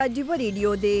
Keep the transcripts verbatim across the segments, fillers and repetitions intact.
عجیبه ریډیو دی.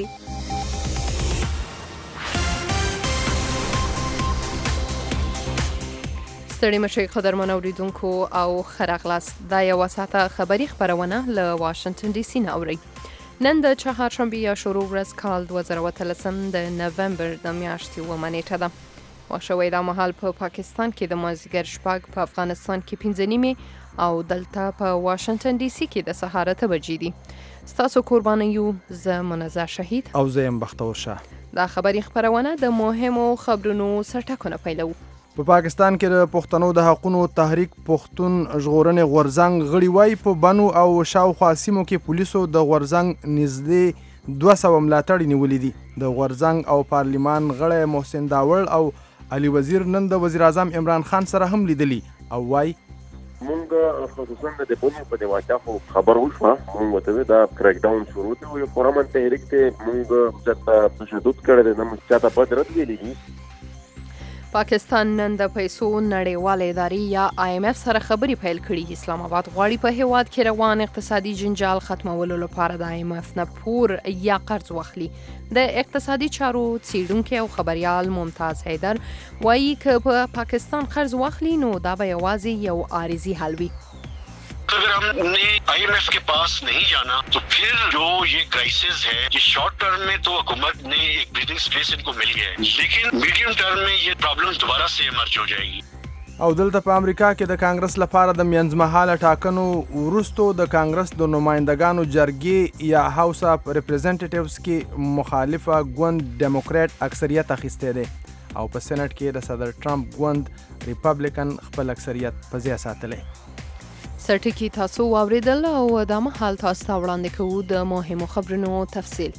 ستړي مشئ قدرمن اوریدونکو او ښه راغلاست. دا یوه ساعته خبري خپرونه له واشنګټن ډي سي نه اورئ. نن د چهارشنبې یا شروع ورځ کال دوه زره اتلسم د نومبر د میاشتې اوومه نیټه ده. وخت شوی دا مهال په پاکستان کې د مازدیګر شپږ، په افغانستان کې پنځه نیمې او دلته په واشنګټن ډي سي کې د سهار اته بجې دي. ستاسو قربانه یو، زه منزه شهید او زه یم بختور شاه. دا خبري خپرونه د مهمو خبرونو سرټکونه پیلوو. په پاکستان کې د پښتنو د حقونو تحریک پښتون ژغورنې غورځنګ غړي وایي په بنو او شاوخوا سیمو کې پولیسو د غورځنګ نږدې دوه سوه ملاتړي نیولي دي. د غورځنګ او پارلمان غړی محسن داوړ او علي وزیر نن د وزیر اعظم عمران خان سره هم لیدلي او وایي مونږ خصوصا د بنو په د واقعه خو خبر وشوه، مونږ ورته دا کریک ډاون شروع دی او یو پرامن تحریک ته مونږ چاته تشدد کړی دی، نه مونږ چاته بد رد ویلي دي. پاکستان نن د پیسو نړیوال ادارې یا آی ایم اف سره خبري پیل کړي. اسلام آباد غواړي په هیواد کې روان اقتصادي جنجال ختمولو لپاره د آی ایم اف نه پور یا قرض واخلي. د اقتصادي چارو څیړونکی او خبریال ممتاز حیدر وایي که په پاکستان قرض واخلي نو دا به یوازې یو عارضي حل وي. अगर हमने I am F के पास नहीं जाना तो फिर जो ये क्राइसिस है ये शॉर्ट टर्म में तो हुकूमत ने एक ब्रीदिंग स्पेस इनको मिल गया है, लेकिन मीडियम टर्म में ये प्रॉब्लम दोबारा से इमर्ज हो जाएगी. او دلته په امریکا کې د کانګرس لپاره د منځمهاله ټاکنو وروستو د کانګرس د نمایندګانو جرګې یا هاوس اف ریپرزنټیټیوز کې مخالفه ګوند ډیموکرات اکثریت اخیستی دی او په سېنات کې د صدر ټرمپ ګوند ریپبلیکن خپل اکثریت په ځای ساتلی. سرټکی تاسو واوریدل او دا مهال تاسو ته وړاندې کوو د مهمو خبرونو تفصیل.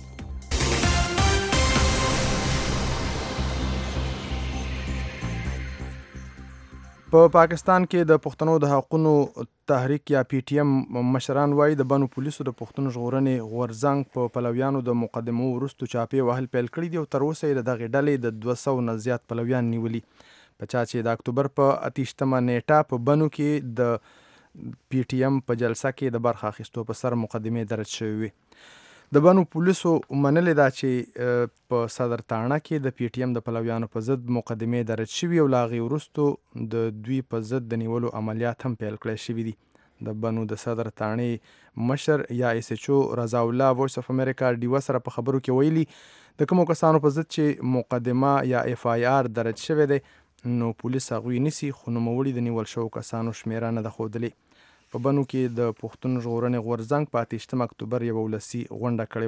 په پاکستان کې د پښتنو د حقونو تحریک یا پی ټی ایم مشران وایي د بنو پولیسو د پښتون ژغورنې غورځنګ په پلویانو د مقدمو وروستو چاپې وهل پیل کړي دي او تر اوسه یې د دغې ډلې د دوه سوو نه زیات پلویان نیولي. په چا چې د اکتوبر په اتیشتمه نیټه په بنو کې د پی ټی ایم په جلسه کې د برخه اخیستو په سر مقدمې درج شوې وي. د بنو پولیسو منلې ده چې په صدر تاڼه کې د پی ټی ایم د پلویانو په ضد مقدمې درج شوي او له هغې وروستو د دوی په ضد د نیولو عملیات هم پیل کړی شوي دي. د بنو د صدر تاڼې مشر یا ایس ایچ او رضا الله وایس اف امریکا ډیوه سره په خبرو کې ویلي د کومو کسانو په ضد چې مقدمه یا اف آی آر درج شوی دی نو پولیس هغوی نیسي، خو نوموړي د نیول شوو کسانو شمیره نه ده ښودلې. په بنو کې د پښتون ژغورنې غورځنګ په اتیشتم اکتوبر یوه ولسي غونډه کړې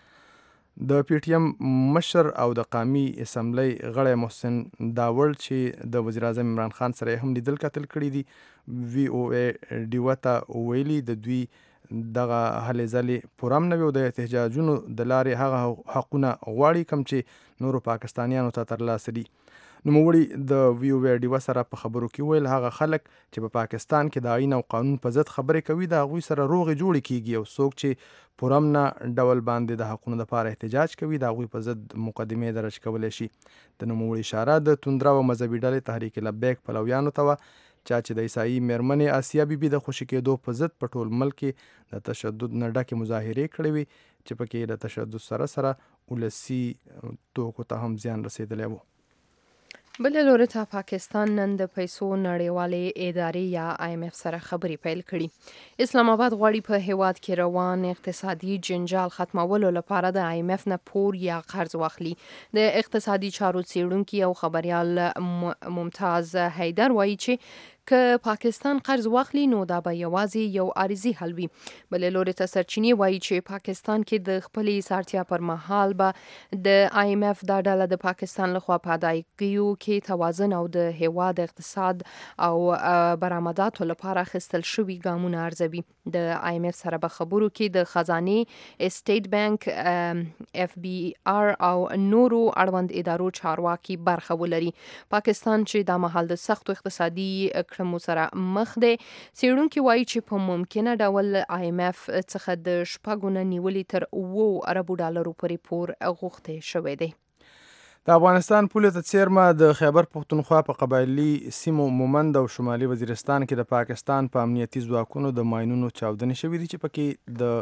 وه. د پی ټی ایم مشر او د قامي اسمبلی غړی محسن داوړ چې د وزیر اعظم عمران خان سره هم لیدل کتل کړي دي وی او ای ډیوه ته ویلي د دوی دغه هلې ځلې پوره هم نه وي او د احتجاجونو د لارې هغه حقونه غواړي کوم چې نورو پاکستانیانو ته ترلاسه دي. نوموړي د وی او ای ډیوه سره په خبرو کې ویل هغه خلک چې په پاکستان کې د آئین او قانون په ضد خبرې کوي د هغوی سره روغې جوړې کیږي او څوک چې پوره نه ډول باندې د حقونو لپاره احتجاج کوي د هغوی په ضد مقدمې درج کولی شي. د نوموړي اشاره د توندره و مذهبي ډلې تحریک لبیک پلویانو ته وه چا چې د عیسایي میرمنې آسیا بي بي د خوشي کېدو په ضد په ټول ملک کې د تشدد نه ډکې مظاهرې کړې وي چې پکې د تشدد سره سره ولسي توکو ته هم زیان رسېدلی و. بل لوري ته پاکستان نن د پیسو نړیوالې ادارې یا آی ایم اف سره خبري پیل کړي. اسلام آباد غواړي په هیواد کې روان اقتصادي جنجال ختمولو لپاره د آی ایم اف نه پور یا قرض واخلي. د اقتصادي چارو څیړونکي او خبریال ممتاز حیدر وایي چې که پاکستان قرض واخلي نو دا به یوازې یو عارضي حل وي. بل لوري ته سرچینې وایي چې پاکستان کې د خپلې سارتیا پر مهال به د آی ایم اف دا ډله د پاکستان لخوا په ادایګیو کې توازن او د هیواد اقتصاد او برآمداتو لپاره اخیستل شوي ګامونه ارزوي. د آی ایم اف سره به خبرو کې د خزانې، اسټیټ بانک، اف بی آر او نورو اړوند ادارو چارواکي برخه ولري. پاکستان چې دا مهال د سختو اقتصادي کړمو سره مخ دی، څیړونکي وایي چې په ممکنه ډول آی ایم اف څخه د شپږو نه نیولې تر اوو اربو ډالرو پورې پور غوښتی شوی دی. د افغانستان پولې ته څیرمه د خیبر پښتونخوا په قبایلي سیمو مومند او شمالي وزیرستان کې د پاکستان په امنیتي ځواکونو د ماینونو چاودنې شوې دي چې پکې د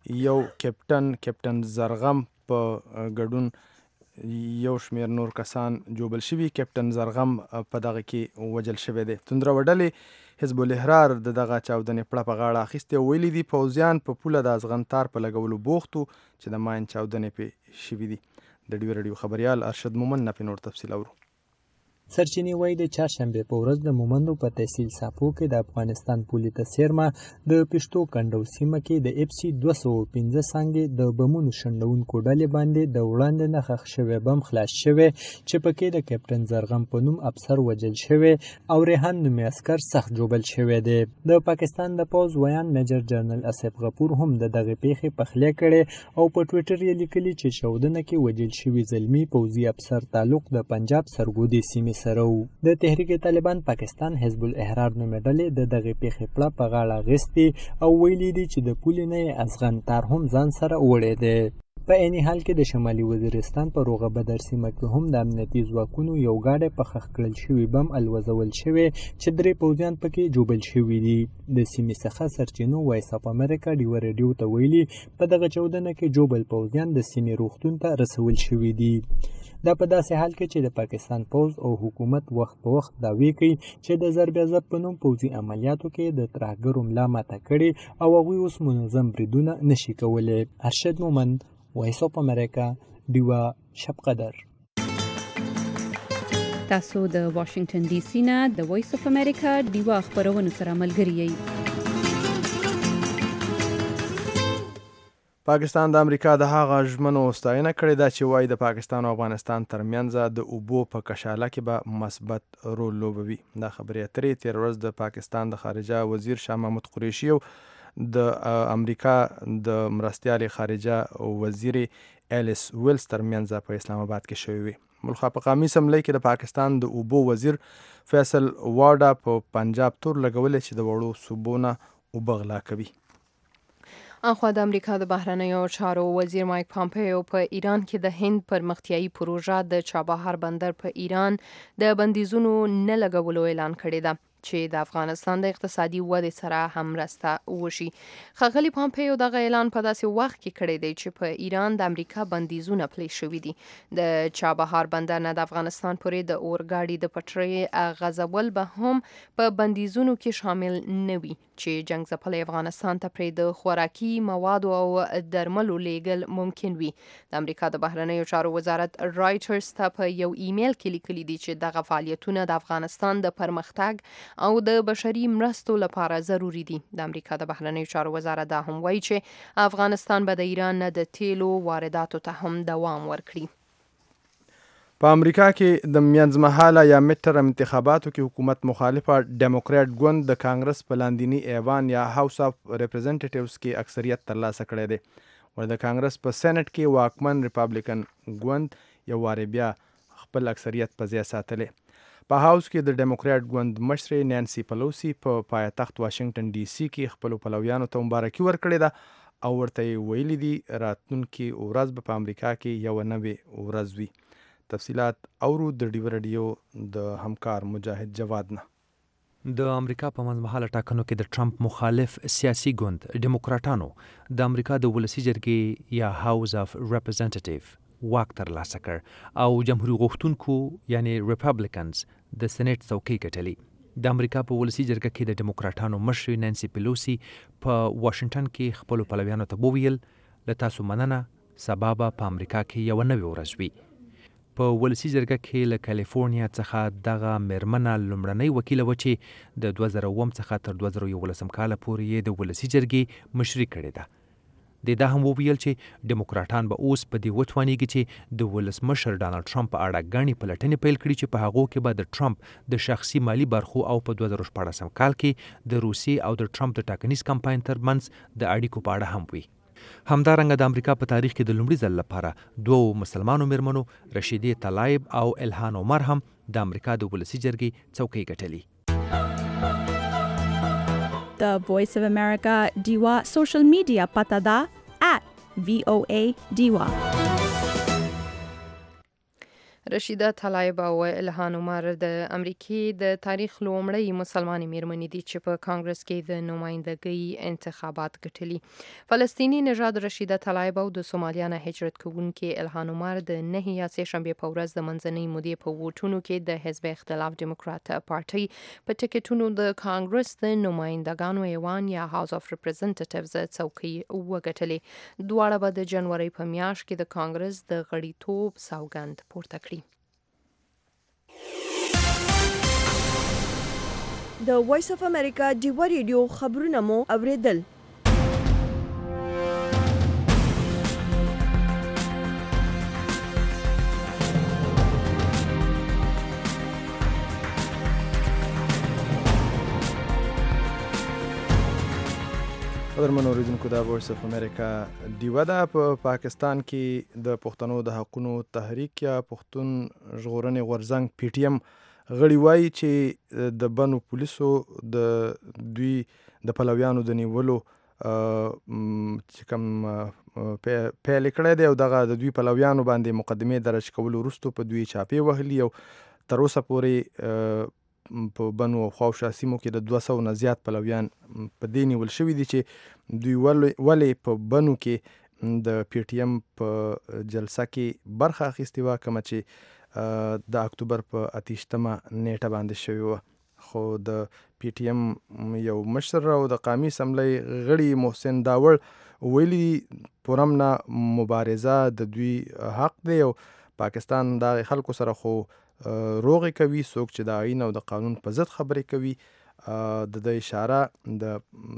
یو کپټن کپټن زرغم په ګډون یو شمیر نور کسان جوبل شوي. کپټن زرغم په دغه کې وجل شوی دی. توندره وډلې حزب الاحرار د دغه چاودنې پړه په غاړه اخیستې. ویلي دي پوځیان په پوله د ازغنتار په لګولو بوختو چې د ماین چاودنې پې شوي دي. د ډیو رادیو خبریال ارشد مومن نه په نور تفصیل اورو. سرچینې وایي د چهارشنبې په ورځ د مومندو په تحصیل ساپو کې د افغانستان پولې ته څیرمه د پښتو کنډو سیمه کې د اف سي دوه سوه پنځه څانګې د بمونو شنډونکو ډلې باندې د وړاندې نه ښخ شوی بم خلاص شوی چې پکې د کپټن زرغم په نوم افسر وجل شوی او ریحان نومي عسکر سخت جوبل شوی دی. د پاکستان د پوځ ویان میجر جنرال اسف غفور هم د دغه پیښې پخلی کړي او په ټویټر یې لیکلي چې چاودنه کې وجل شوی زلمی پوځي افسر تعلق د پنجاب سرګودي سیمې سره و. د تحریک طالبان پاکستان حزب الاحرار نومې ډلې د دغه پیښې پړه په غاړه اخیستې او ویلي دي چې د پولې نه یې ازغنتار هم ځان سره وړی دی. په عیني حال کې د شمالي وزیرستان په روغه بدر سیمه کې هم د امنیتي ځواکونو یو ګاډی په ښخ کړل شوي بم الوزول شوی چې درې پوځیان پکې جوبل شوي دي. د سیمې څخه سرچینو وایس اف امریکا ډیو رادیو ته ویلي په دغه چاودنه کې جوبل پوځیان د سیمې روغتون ته رسول شوي دي. دا په داسې حال کې چې د پاکستان پوځ او حکومت وخت په وخت دعوی کوي چې د ضرب عضب په نوم پوځي عملیاتو کې د ترهګرو ملا ماته کړي او هغوی اوس منظم بریدونه نشي کولی. ارشد مومند، وایس اف امریکا، ډیوه شب قدر. تاسو د واشنگټن ډي سي نه د وایس اف امریکا ډیوه خبرونو سره ملګری یئ. پاکستان د امریکا د هغه ژمنو ستاینه کړې ده چې وایي د پاکستان او افغانستان ترمنځ د اوبو په کشاله کې به مثبت رول لوبوي. دا خبرې اترې تېره ورځ د پاکستان د خارجه وزیر شاه محمود قریشي او د امریکا د مرستیال خارجه وزیر الیس ویلز ترمنځ په اسلام آباد کې شوې وي. ملخا په قومي اسمبلی کې د پاکستان د اوبو وزیر فیصل واډا په پنجاب تور لګولې چې د وړو صوبو نه اوبه غلا کوي. اخوا د امریکا د بهرنیو چارو وزیر مایک پامپیو په ایران کې د هند پرمختیایي پروژه د چابهار بندر په ایران د بندیزونو نه لګولو اعلان کړی ده چې د افغانستان د اقتصادي ودې سره هم مرسته وشي. ښاغلي پامپیو دغه اعلان په داسې وخت کې کړی دی چې په ایران د امریکا بندیزونه پلی شوي دي. د چابهار بندر نه د افغانستان پورې د اورګاډي د پټلۍ غځول به هم په بندیزونو کې شامل نه وي چې جنګ ځپلی افغانستان ته پرې د خوراکي موادو او درملو لیږل ممکن وي. د امریکا د بهرنیو چارو وزارت رایټرز ته په یو ایمیل کې لیکلي دي چې دغه فعالیتونه د افغانستان د پرمختګ او د بشري مرستو لپاره ضروری دي. د امریکا د بهرنیو چارو وزارت دا هم وایي چې افغانستان به د ایران نه د تیلو وارداتو ته هم دوام ورکړي. په امریکا کې د منځمهاله یا میډټرم انتخاباتو کې حکومت مخالفه ډیموکرات ګوند د کانګرس په لاندینی ایوان یا هاوس اف ریپرزنټیټیوز کې اکثریت ترلاسه کړی دی. ور د کانګرس په سېنات کې واکمن ریپابلیکن ګوند یو وارې بیا خپل اکثریت په ځای ساتلی. په هاوس کې د ډیموکرات ګوند مشرې نانسی پلوسی په پایتخت واشنگټن ډي سي کې خپل پلویانو ته مبارکي ورکړې ده او ورته ویلي دي راتلونکي ورځ به په امریکا کې یو نوې ورځ وي. تفصیلات اورو د ډیو رادیو د همکار مجاهد جواد نه. د امریکا په منځمهاله ټاکنو کې د ټرمپ مخالف سیاسي ګوند ډیموکراټانو د امریکا د ولسي جرګې یا هاوس اف ریپرزنټیټیو واک ترلاسه کړ او جمهوریت غوښتونکو یعنی ریپابلیکنز د سېنات څوکۍ ګټلې. د امریکا په ولسي جرګه کې د ډیموکراټانو مشر نانسی پیلوسی په واشنگټن کې خپل پلویانو ته وویل له تاسو مننه، سبا به په امریکا کې یو نوې ورځ وي. په ولسي جرګه کې له کالیفورنیا څخه دغه میرمنه لومړنۍ وکیله وه چې د دوه زره اووم څخه تر دوه زره یولسم کاله پورې یې د ولسي جرګې مشري کړې ده. د دا هم وویل چې ډیموکراټان به اوس په دې وتوانیږي چې د ولسمشر ډانلډ ټرمپ په اړه ګڼې پلټنې پیل کړي چې په هغو کې به د ټرمپ د شخصي مالي برخو او په دوه زره شپاړسم کال کې د روسیې او د ټرمپ د ټاکنیز کمپاین ترمنځ د اړیکو په اړه هم وي. همدارنګه د امریکا په تاریخ کې د لومړي ځل لپاره دوو مسلمانو میرمنو رشیدې طلایب او الهان عمر هم د امریکا د ولسي جرګې څوکۍ ګټلې. The Voice of America Diwa social media pata da at V O A Diwa. رشیده طلایب او الهان عمر د امریکای د تاریخ لومړی مسلمانې میرمنې دي چې په کانګرس کې د نمائندګۍ انتخابات ګټلي. فلسطینی نژاد رشیده طلایب او د سومالیا نه هجرت کوونکې الهان عمر د نه یا سه شنبې په ورځ د منځنۍ مودې په ووټونو کې د حزب اختلاف ډیموکرات پارټي په ټیکټونو د کانګرس د نمائندګانو ایوان یا هاوس اف ریپرزنټیټیوز څوکۍ وګټلې. دواړه به د جنوري په میاشت کې د کانګرس د غړیتوب سوګند پورته کړي. د وایس اف امریکا ډیوا ریډیو خبرونه مو اوریدل. قدرمن اوریدونکو د وایس اف امریکا ډیوا ده. په پاکستان کې د پښتنو د حقونو تحریک یا پښتون ژغورنې غورځنګ پی ټی ایم غړي وایي چې د بنو پولیسو د دوی د پلویانو د نیولو چې کوم پیل کړی دی او دغه د دوی پلویانو باندې مقدمې درج کولو وروسته په دوی چاپې وهلي او تر اوسه پورې په بنو او خواوشا سیمو کې د دوه سوو نه زیات پلویان په دې نیول شوي دي چې دوی ولې په بنو کې د پی ټی ایم په جلسه کې برخه اخیستې وه، کومه چې د اکتوبر په اتیشتمه نیټه باندې شوې وه. خو د پی ټی ایم یو مشر او د قومي اسمبلی غړي محسن داوړ ویلي پرم نه مبارزه د دوی حق دی او پاکستان د خلکو سره خو روغې کوي. څوک چې د آئین او د قانون په ضد خبرې کوي د د اشاره د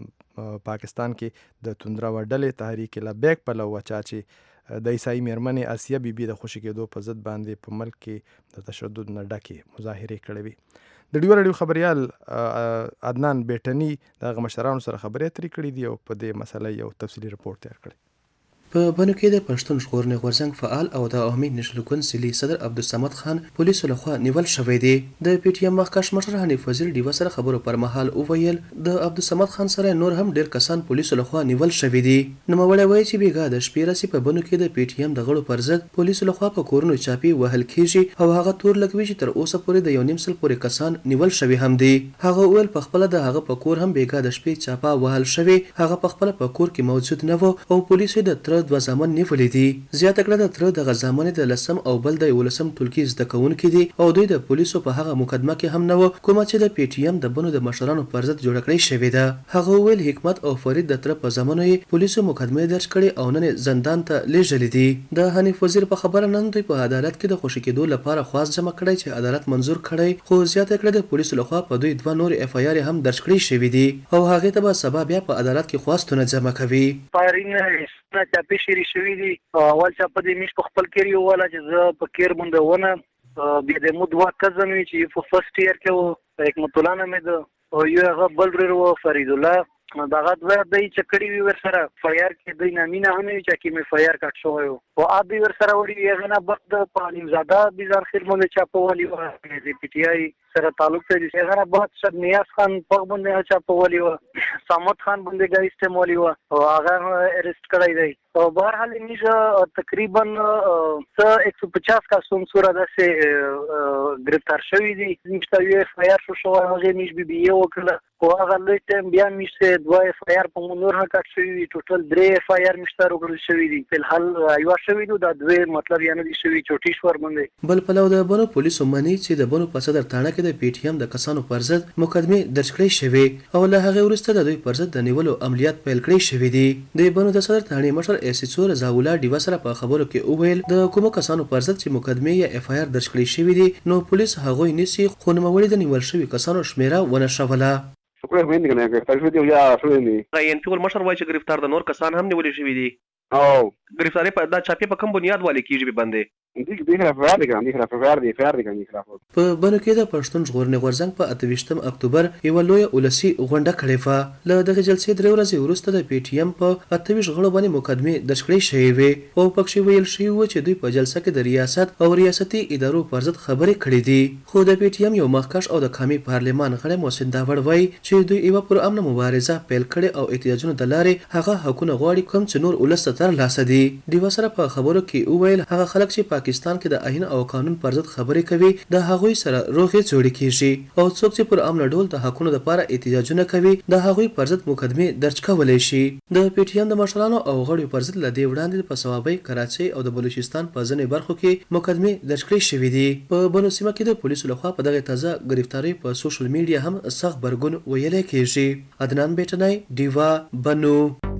پاکستان کې د توندره ډلې تحریک لبیک په لور چا چې د عیسائی میرمنې آسیه بی بی د خوشي کېدو په ضد باندې په ملک کې د تشدد نه ډکې مظاهرې کړې وي. د ډیوا ریډیو خبریال عدنان بیټني د مشرانو سره خبرې اترې کړې دي او په دې مسله یو تفصیلي رپورټ تیار کړی. په بنو کې د پښتون ژغورنې غورځنګ فعال او د عوامي نېشنل کونسل صدر عبدالصمد خان پولیسو لخوا نیول شوی دی. د پی ټی ایم مخکښ مشر حنیف وزیر ډیوا سره خبرو پر مهال وویل د عبدالصمد خان سره نور هم ډیر کسان پولیسو لخوا نیول شوی دي. نوموړی وایي چې بیګا د شپې راسي په بنو کې د پی ټی ایم د غړو پر ضد پولیسو لخوا په کورونو چاپی وهل کیږي او هغه تور لګوي چې تر اوسه پورې د یو نیم سل پورې کسان نیول شوی هم دي. هغه ویل په خپل د هغه په کور هم بیګا د شپې چاپا وهل شوی. هغه په خپل په کور کې موجود نه و او پولیسو د تر دوه ځامن نیولې دي. زیاته کړه د تر د غزامن د لسم او بل د ولسم ټولګي زده کوونکي دي او دوی د پولیسو په هغه مقدمه کې هم نه و کومه چې د پی ټی ایم د بنو د مشرانو پر ضد جوړ کړی شوې ده. هغه ویل حکمت او فرید د تر په زمانو یې پولیسو مقدمه درج کړي او نن زندان ته لیږلي دي. د حنیف وزیر په خبره نن دوی په عدالت کې د خوشی کېدو لپاره خواست جمع کړی چې عدالت منظور کړي. خو زیاته کړه د پولیسو لخوا په دوی دوه نور اف آی آر هم درج کړي شوې دي او هغه ته به سبا بیا په عدالت کې خواستونه جمع کوي. فایرینګ نه چاپی شری شوی دي اول چا په دې میش په خپل کېری ولا چې زه په کېر باندې ونه بیا د مو دوه کزن وی چې په فرست ایئر کې و حکمت الله نه مې د او یو هغه بل ورو فرید الله دغه د دې چکړی وی ور سره فایر کې د نامینه هم چې کې مې فایر کټ شو او ابي ور سره وړي یغه نه بد پالیم زاده بازار خیر مونږ چا په والی و د پی ټی آی سره تعلق ته دي هغه بعد شد نیاز خان په باندې چا په والی و صمد خان باندې ګا استعمالي و او هغه ارست کړی دی او بهر حال نیجه تقریبا ایک سو پچاس کا سوم سورا داسې گرفتار شوی دي نشته یو فایر شو شو هغه نیج بي بي یو کړه او هغه لږ ټیم بیا میشه دوه فایر په مونور هکټ شوی ټوټل درې فایر مشته وکړل شوی دي په حال یو شوی نو دا دوه مطلب یعنی دي شوی چوټیشور باندې بل پلو د بنو پولیسو منی چې د بنو په صدر تاڼه کې د پی ټی ایم د کسانو پر ضد مقدمه درج کړې شوی او له هغه وروسته د دوی پر ضد د نیولو عملیات پیل کړی شوی دي. د بنو د صدر تاڼې مشر ایس ایچ او رضا الله ډیوا سره په خبرو کې وویل د کومو کسانو پر ضد چې مقدمه یا اف آی آر درج کړی شوی دي نو پولیس هغه نیسي خو نوموړي د نیول شوی کسانو شمیره ونه شوله. خو مې نه ګرفتار شوی دی یا شوی نه غین ټول مشر وایي چې گرفتار د نور کسان هم نیول شوی دي او گرفتاری په دا چاپی په کوم بنیاد والی کیږي باندې دغه دغه فرار دي کوم دغه فرار دي فرار دي کوم په بنو کې د پښتون ژغورنې غورځنګ په اته ویشتم اکتوبر یو لوی ولسی غونډه کړې و. له دغه جلسې درې ورځې وروسته د پی ټی ایم په اته ویشت غړو باندې مقدمه درج کړې شوې وې او پکښې ویل شوی و چې دوی په جلسه کې د ریاست او ریاستي ادارو پر ضد خبرې کړې دي. خو د پی ټی ایم یو مخکښ او د قومي پارلمان غړی محسن داوړ وایي چې دوی یو پر امن مبارزه پیل کړې او احتجاجونو د لارې هغه حقونه غواړي کوم چې نور ولست تر لاسه دي. دیو سره په خبرو کې وویل هغه خلک چې پاکستان کې د آئین او قانون پر ضد خبرې کوي د هغوی سره روغې جوړې کیږي او څوک چې پر امن ډول د حقونو لپاره احتجاجونه کوي د هغوی پر ضد مقدمې درج کولی شي. د پی ټی ایم د مشرانو او غړو پر ضد له دې وړاندې په صوابۍ، کراچۍ او د بلوچستان په ځینې برخو کې مقدمې درج کړې شوې دي. په بنو سیمه کې د پولیسو لخوا په دغه تازه گرفتاری په سوشل میډیا هم سخت غبرګون ویلی کېږي. عدنان بیټنی، ډیوا، بنو.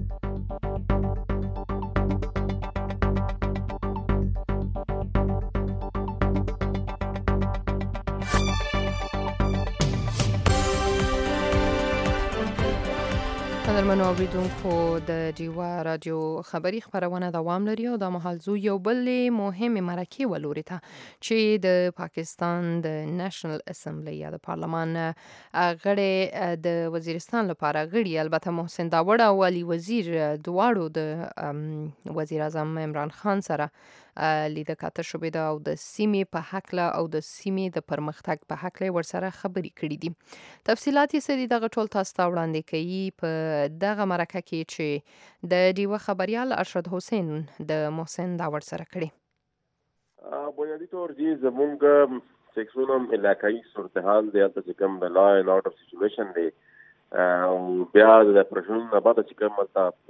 قدرمنو اوریدونکو، د ډیوا رادیو خبری خبرونه دوام لري او د مهال زو یو بل مهمه مرکه ولوري ته چې د پاکستان د نېشنل اسمبلی یا د پارلمان غړي د وزیرستان لپاره غړي البته محسن داوړ او علي وزیر دواړو د وزیر اعظم عمران خان سره لیده کاته شوې ده او د سیمې په حق او د سیمې د پرمختګ په حق ورسره خبرې کړې دي. تفصيلات یې سړي دغه ټول تاسو ته وړاندې کوي په دغه مرکه کې چې د ډیوه خبريال ارشد حسین د محسن داوړ سره کړي. بنیادی طور دی زمونږ سیکشنوم علاقائی صورتحال دی البته چې کوم د لا اینڈ آرډر سچویشن دی او بیا د پرشن نه بعد چې کوم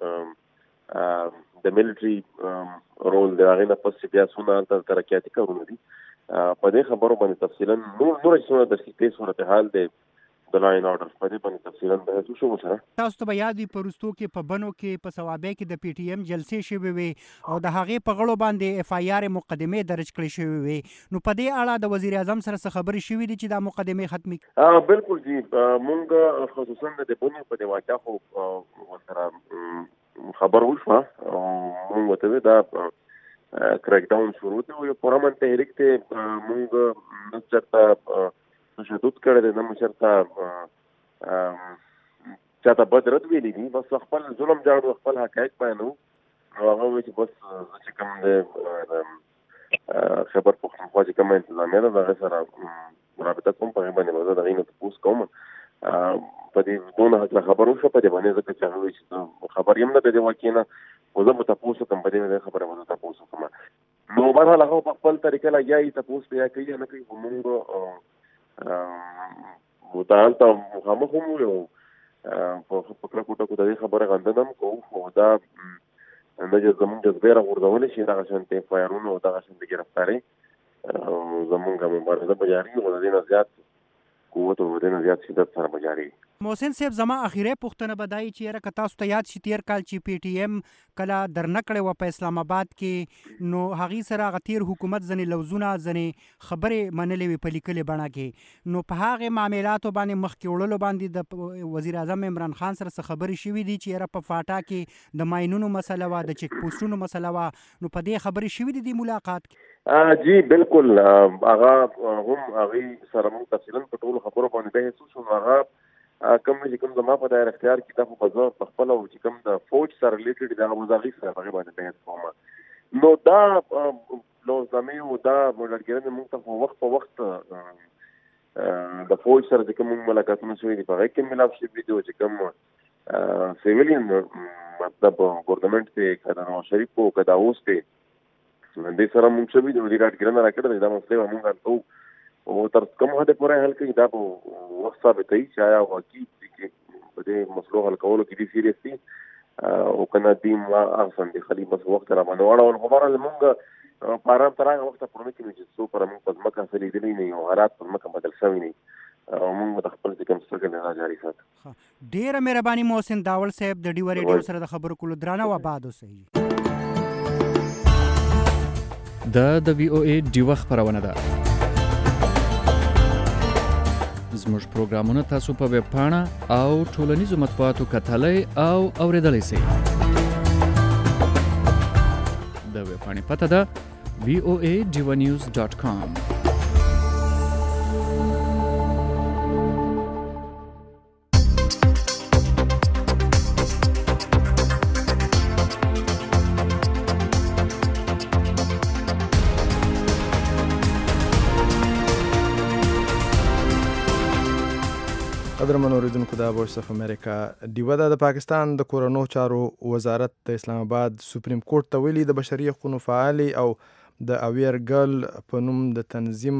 ملته د ملټری رول دی هغه نه پس بیا سونه تر ترقیاتي کارونه دي. په دې خبرو باندې تفصیلا نور نور څه د سیکې صورتحال دی د لا اینډ آرډر په دې باندې تفصیلا به شو سره تاسو ته یاد وي پرستو کې په بنو کې په ثوابې کې د پی ټی ایم جلسې شوې وي او د هغې په غړو باندې اف آی آر مقدمې درج کړې شوې وي. نو په دې اړه د وزیر اعظم سره څه خبرې شوې دي چې دا مقدمې ختمي کړي؟ بالکل جی، مونږ خصوصا د بنو په دې واقعه خو ورسره خبر وشوه او مونږ ورته دا کریک ډاون شروع دی او پرمن تحریک ته مونږ د چرته تشدد کړی دی، نه چرته چاته بد رد ویلي دي، بس خپل ظلم جاړو، خپل حقایق بیانو او هغه وایي چې بس چې کوم دی خبر پښتونخوا چې کومه انتظامیه ده هغه سره رابطه کوم په هغې باندې به زه د هغې نه تپوس کوم. په دې دونه هکله خبر وشوه په دې باندې ځکه چې هغه وایي چې خبر یم نه د دې واقعې نه خو زه به تپوس وکړم په دې نه خبره به زه تپوس وکړم. نو بهرحال هغه په خپل طریقه لګیا یي تپوس به یا کوي یا نه کوي خو مونږ متعالته مخامخ هم یو په کله کوټه کو د دې خبره غندنه هم کوو خو دا نه چې زمونږ جذبې راغورځولی شي دغه شانتې اف آی آرونه او دغه شانتې ګرفتارۍ زمونږ مبارزه به جاري وي خو د دې نه زیات قوت او د دې نه زیات شدت سره به جاري وي. محسن صاحب زما اخیری پوښتنه به دا وي چې یاره که تاسو ته یاد شي تېر کال چې پی ټي ایم کله درنه کړې وه په اسلام آباد کې نو هغې سره هغه تېر حکومت ځینې لوظونه ځینې خبرې منلې وې په لیکلې بڼه کې، نو په هغې معاملاتو باندې مخکې وړلو باندې د وزیر اعظم عمران خان سره څه خبرې شوي دي چې یاره په فاټا کې د ماینونو مسله وه، د چیک پوسټونو مسله وه، نو په دې خبرې شوي دي دې ملاقات کې؟ جی بالکل، هغه هم هغې سره موږ تفصیلا په ټولو خبرو باندې بحث وشو. هغه کوم چې کوم زما په دایر اختیار کې دا خو به زه په خپله چې کوم د فوج سره ریلیټډ دي هغه به زه هغې سره په هغې باندې بحث کوم. نو دا لوزنامې او دا مډرګرنې موږ ته په وخت په وخت د فوج سره چې کوم ملاقاتونه شوي دي په هغې کې ملاف شوي دي او چې کوم سیویلین مطلب ګورنمنټ دی که د نواز شریف و که د اوس دی دې سره موږ شوي دي او دې راډګرنه راکړې ده دا مسلې به موږ حل کوو او تر کوم حد پورې حل کوي دا به وخت ثابتوي چې آیا واقعي په دې مسلو حل کولو کې دي سیریس دي او که نه دي احسن دي خالي بس وخت را باندې واړول. خو بهرحال موږ په ارام تر هغه وخته پورې کې چې څو پر موږ په ځمکه څه لیدلي نه او حالات په ځمکه بدل شوي نه او موږ د خپل چې کوم سټرګل نه جاري ساتو. ډېره مهرباني محسن داوړ صاحب د ډیوا ریډیو سره د خبرو کولو درانه و آباد اوسئ. دا د وی او ای ډیوا خبرونه ده. زموږ پروګرامونه تاسو په ویب پاڼه او ټولنیزو مطبوعاتو کتلی او اوریدلی سئ. د ویب پاڼې پته ده وی او ای ډیوا نیوز ډاټ کام. قدرمن اوریدونکو د وایس اف امریکا ډیوا د پاکستان د کورونو چارو وزارت د اسلام آباد سپریم کورټ ته ویلي د بشري حقوقو فعالي او د اویر ګرل په نوم د تنظیم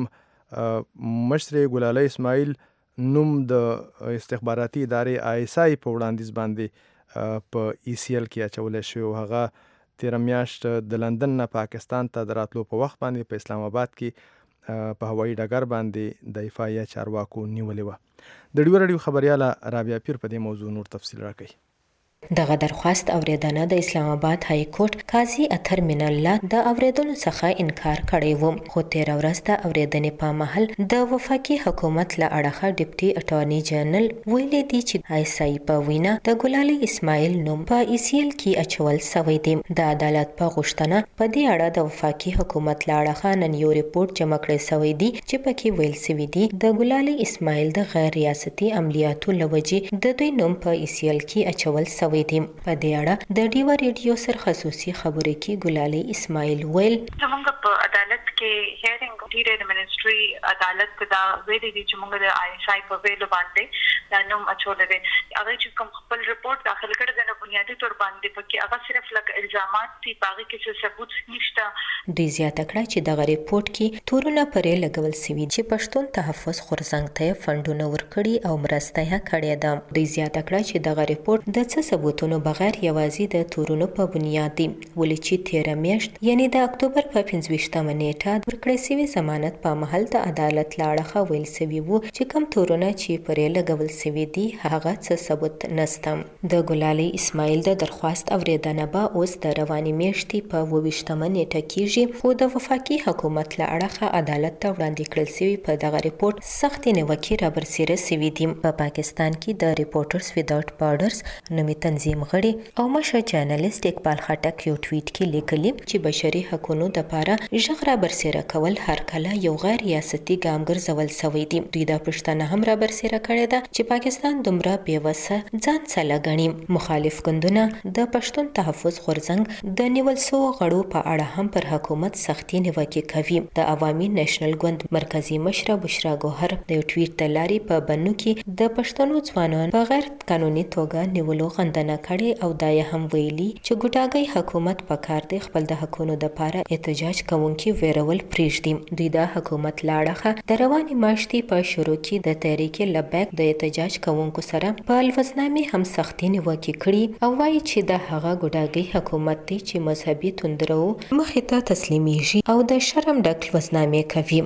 مشر ګلالۍ اسماعیل نوم د استخباراتي ادارې آی اس آی په وړاندیز باندې په ای سی ال کې اچولی شوی او هغه تېره میاشت د لندن نه پاکستان ته د راتلو په وخت باندې په اسلام آباد کې په هوایي ډګر باندې د دفاعیه چارواکو نیولې وه. د ډیو راډیو خبریاله رابعه پیر په دې موضوع نور تفصیل راکوي. دغه درخواست اوریدنه د اسلام آباد های کورټ قاضي اطهر من الله د اوریدلو څخه انکار کړی و، خو تیر ورځ د اوریدنې په مهال د وفاقي حکومت له اړخه ډیپټي اټارني جنرال ویلي دی چې آی اس آی په وینا د ګلالۍ اسماعیل نوم په ای سی ال کې اچول سوی دی. د عدالت په غوښتنه په دې اړه د وفاقي حکومت له اړخه نن یو ریپورت جمع کړی سوی دی چې پکې ویل سوي دي د ګلالۍ اسماعیل د غیر ریاستي عملیاتو له وجې د دوی نوم په ای سی ال کې اچول سوی دی. په دې اړه د ډیو ریډیو سر خصوصي خبرې کې ګلالۍ اسماعیل ویل زمونږ په عدالت کې هیرینګ ډیره د منسټري عدالت دا ویلي دي چې موږ د آی اس آی په ویلو باندې دا نوم اچولې دي. هغه چې کوم خپل رپورت داخل کړی دی نو بنیادي تور باندې پکې هغه صرف لکه الزامات دي، باقي کې ثبوت نشته. دوی زیاته کړه چې دغه ریپورت کې تورونه پرې لګول سوي چې پښتون تحفظ غورځنګ ته فنډونه ورکړي او مرسته یې کړې ده. دوی زیاته کړه چې دغه ریپورت د څه ثبوتونو بغیر یوازې د تورونو په بنیاد دی، ولې چې تیره میاشت یعنی د اکتوبر په پنځه ویشتمه نیټه ورکړی سوي ضمانت په محل د عدالت له اړخه ویل سوي وو چې کوم تورونه چې پرې لګول سوي دي هغه څه ثبوت نشته. د ګلالۍ اسماعیل د درخواست اوریدنه به اوس د روانې میاشتې په اووه ویشتمه نیټه کیږي، خو د وفاقي حکومت له اړخه عدالت ته وړاندې کړل سوي په دغه ریپورت سختې نیوکې رابرسېره سوي دي. په پاکستان کې د ریپورټرز وداوټ بارډرز نومي تنظیم غړي او مشر جرنالست اقبال خټک یو ټویټ کې لیکلي چې بشري حقوقو لپاره ژغ رابرسېره کول هر کله یو غیر ریاستي ګام ګرځول سوی دی. دوی دا پوښتنه هم رابرسېره کړې ده چې پاکستان دومره بېوسه ځان څه ګڼي. مخالف ګوندونه د پښتون تحفظ غورځنګ د نیول سوو غړو په اړه هم پر حکومت سختي نیوکې کوي. د عوامي نېشنل ګوند مرکزي مشره بشرا ګوهر د یو ټویټ د لارې په بنو کې د پښتنو ځوانان په غیر قانوني توګه نیولو غندنه کړې او دا یې هم ویلي چې ګوډاګی حکومت په کار دی خپل د حقونو لپاره احتجاج کوونکي ویرول پرېږدي. دوی د حکومت له اړخه د روانې میاشتې په شروع کې د تحریک لبیک د احتجاج کوونکو سره په الوزنامې هم سختي نیوکې کړي او وایي چې د هغه ګوډاګی حکومت دی چې مذهبي توندرو مخې ته تسلیمیږي او د شرم ډک الوزنامې کوي.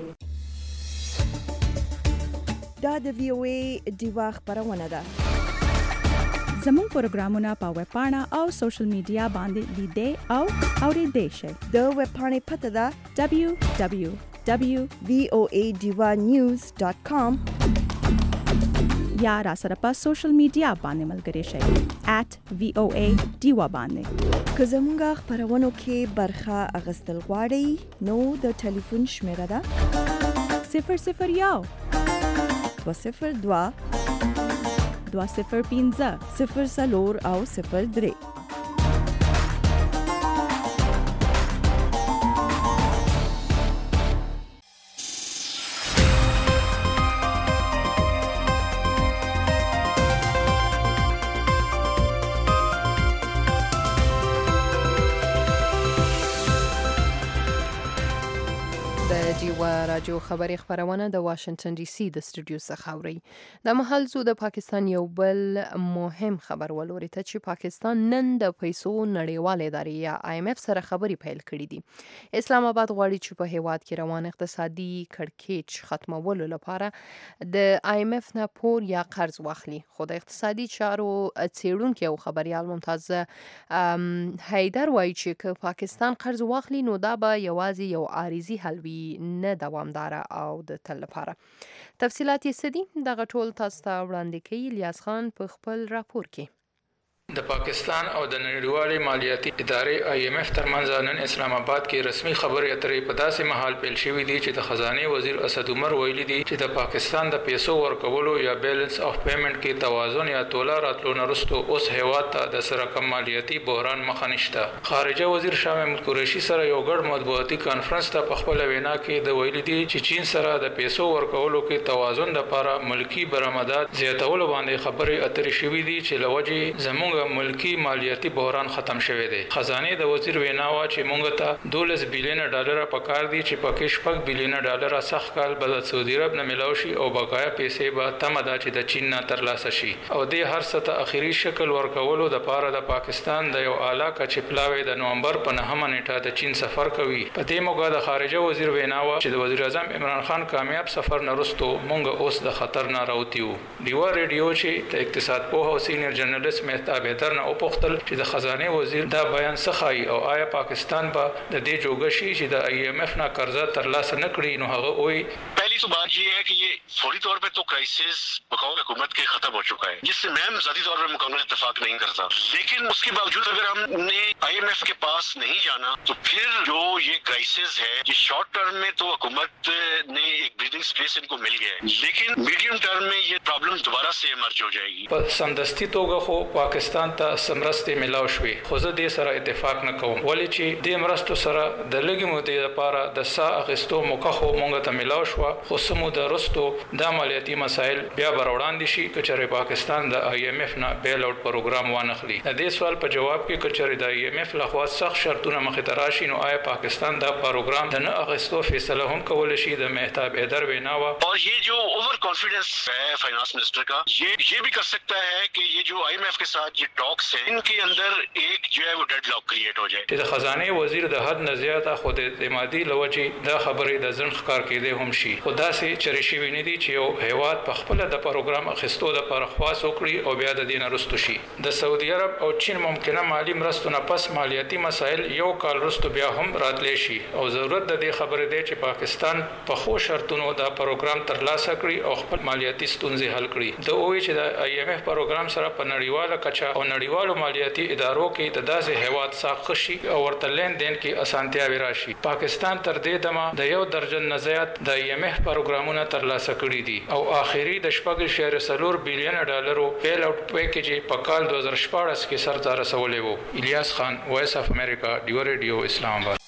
دا د وی او ای ډیوا خبرونه ده. زموږ پروګرامونه په ویب پاڼه او سوشل میډیا باندې لیدې او اورېدې شئ. د ویب پاڼې پته ده دبلیو دبلیو دبلیو ډاٹ وی او ای ډیوا نیوز ډاٹ کام یا را سره په سوشل میډیا باندې ملګري شئ ایٹ وی او ای ډیوا باندې. که زموږ خبرونو کې برخه اخیستل غواړئ نو د ټلیفون شمیره ده صفر صفر یو دوه صفر دوه دوه صفر پنځه صفر څلور او صفر درې. راډیو خبري خبرونه د واشنگټن ډي سي د سټوډیو څخه اوري. د محل زو د پاکستان یو بل مهم خبر ولوري ته چې پاکستان نن د پیسو نړیوال ادارې یا آی ایم اف سره خبري پیل کړې دي. اسلام آباد غواړي چې په هیواد کې روان اقتصادي کړکېچ ختمولو لپاره د آی ایم اف نه پور یا قرض واخلي. خو د اقتصادي چارو څېړونکي او خبريال ممتاز حیدر وایي چې که پاکستان قرض واخلي نو دا به یوازې یو عارضي حل وي نه دوامداره او د تل لپاره. تفصیلات یې څه دي دغه ټول تاسو ته وړاندې کوي الیاس خان په خپل راپور کې. د پاکستان او د نړیوالې مالیاتي ادارې آی ایم اف ترمنځ نن اسلام آباد کې رسمي خبرې اترې په داسې مهال پیل شوې دي چې د خزانه وزیر اسد عمر ویلي دي چې د پاکستان د پیسو ورکولو یا بیلنس اف پیمنٹ کې توازن یا تولا راتلو نرستو اوس هیواد ته د سره کم مالیاتي بحران مخه نشته. خارجه وزیر شاه محمود قریشي سره یو ګډ مطبوعاتي کانفرنس ته په خپل وینا کې د ویلي دي چې چین سره د پیسو ورکولو کې توازن لپاره ملکی برآمدات زیاتولو باندې خبرې اترې شوې دي چې لوجه زموږ زموږ ملکی مالیاتي بحران ختم شوی دی. خزانه د وزیر ویناوا چې موږ ته دولس بلین ډالر پکار دي چې پکې شپږ بلین ډالر سخت کال به سعودي عرب نه ملاوي شي او بقایا پیسې به تمدا چې د چین نه ترلاسه شي او د هر څه ته اخیری شکل ورکولو د پاره د پاکستان د یو اعلی کچې پلاوی د نومبر په نهمه نیټه د چین سفر کوي. په دې موګه د خارجه وزیر ویناوا چې د وزیر اعظم عمران خان کامیاب سفر نه رستو مونږ اوس د خطر نه راوتیو. دیوا ریډیو چې د اقتصاد په او سینیئر جرنالست مهتاب حیدر نه او پختل چې د خزانه وزیر دا بیان سخای او آیا پاکستان به د دې جوګشي چې د آئی ایم ایف نه قرضه ترلاسه نکړي نو هغه وایي पहली तो बात ये है कि ये फौरी तौर पे तो क्राइसिस बकौल हुकूमत के खत्म हो चुका है, जिससे मैं ज़ाती तौर पर मुकम्मल इत्तेफाक नहीं करता. लेकिन उसके बावजूद अगर हमने आई एम एफ के पास नहीं जाना तो फिर जो ये क्राइसिस है ये शॉर्ट टर्म में तो हुकूमत ने एक ब्रीदिंग स्पेस इनको मिल गया है, लेकिन मीडियम टर्म में ये प्रॉब्लम दोबारा से इमर्ज हो जाएगी. समदस्ती توګه خو پاکستان ته سمرستې ملاو شوې خو زه دې سره اتفاق نه کوم ولې چې دې مرستو سره د لګي مودې لپاره د سا اغستو موقع خو مونږ ته ملاو شو خو سمو د رستو د عملیاتي مسایل بیا بروړاندې شي کچره پاکستان د آئی ایم ایف نه بیل اوټ پروګرام وانخلي. د دې سوال په جواب کې کچره د آئی ایم ایف لخوا سخت شرطونه مخې ته راشي نو آیا پاکستان دا پروګرام د نه اغستو فیصله هم کول شي د مهتاب حیدر ویناوا. और ये जो ओवर कॉन्फिडेंस है फाइनेंस मिनिस्टर का ये ये भी कर सकता है कि ये जो आई एम एफ के साथ ये टॉक्स हैं इनके अंदर एक जो है वो डेडलॉक क्रिएट हो जाए. د خزانه وزیر د حد نه زیاته خود اعتمادي لوجي د خبرې د ځن ښکار کېده هم شي خدا سي چرشي ویني دي چې یو هیواد په خپل د پروګرام اخیستو د پر خواص وکړي او بیا د دین رستو شي. د سعودي عرب او چین ممکنه مالی مرستو نه پس مالیاتي مسایل یو کال رستو بیا هم راتلی شي او ضرورت د دې خبرې دی چې پاکستان په خو شرطونو دا پروګرام ترلاسه کړي او خپل مالیاتي ستونزې حل کړي. د اوې چې د آئی ایم ایف پروګرام سره په نړیواله کچه او نړیوالو مالیاتي ادارو کې د داسې هیواد ساخت شي او ورته لین دین کې اسانتیاوي راشي. پاکستان تر دې دمه د یو درجن نزيات د آئی ایم ایف پروګرامونه ترلاسه کړي دي او آخري د شپږ شهر سلور بلین ډالرو بیل اوټ پیکیج په کال دوه هزار شپږ کې سر ته رسولې وو. الیاس خان وایس اف امریکا ډیو ریډیو اسلام آباد.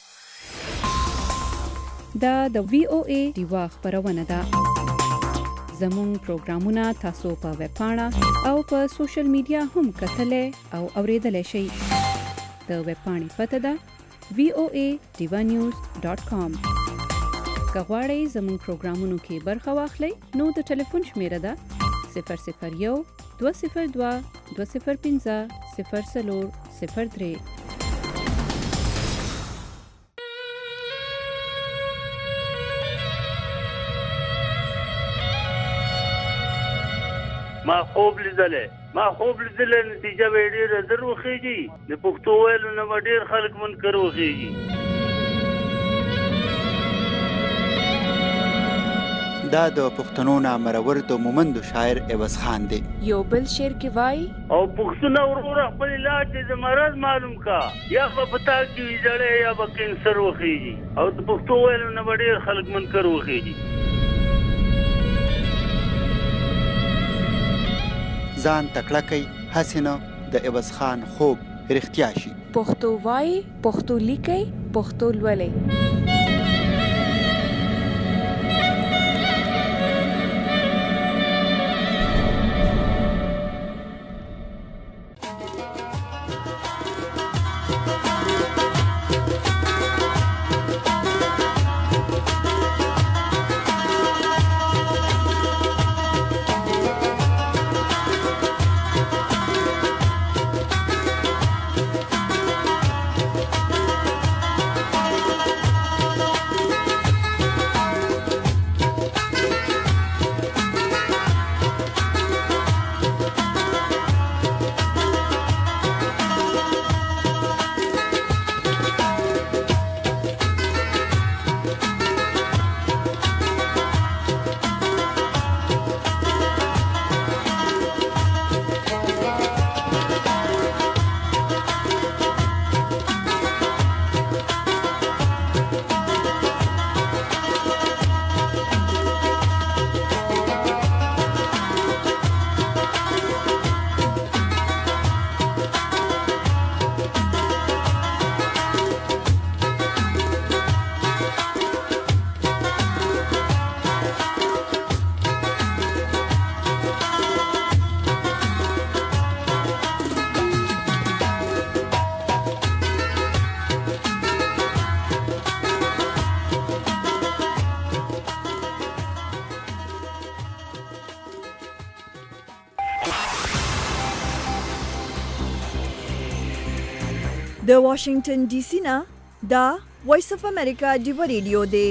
دا د وی او ای دیوا خبرونه ده. زموږ پروګرامونه تاسو په ویب پاڼه او په سوشل میډیا هم کتلې او اوریدلای شئ. د ویب پاڼې پته ده وی او ای دیوا نیوز ډاٹ کام. که غواړئ زموږ پروګرامونو کې برخه واخلئ نو د ټلیفون شمیره ده صفر صفر یو دوه صفر دوه دوه صفر پنځه صفر څلور صفر درې. ما خوب لیدلې ما خوب لیدلې نتیجه به ډېره در وخیږي د پښتو ویلو نه ډېر خلک منکر وخیږي. دا د پښتنو نامرور د مومندو شاعر عوض خان دی. یو بل شعر کې وای او پښتون ورور خپل علاج د مرض معلوم کا یا په پتا کې ویځړې یا په کینسر وخیږي او د پښتو ویلو نه ډېر خلک منکر وخیږي. ځان تکړه کوي حسینه د عوض خان خوب رښتیا شي. پښتو وای پښتو لیکي پښتو لولي. د واشنگټن ډي سي نه دا وایس اف امریکا ډیو ریډیو دی.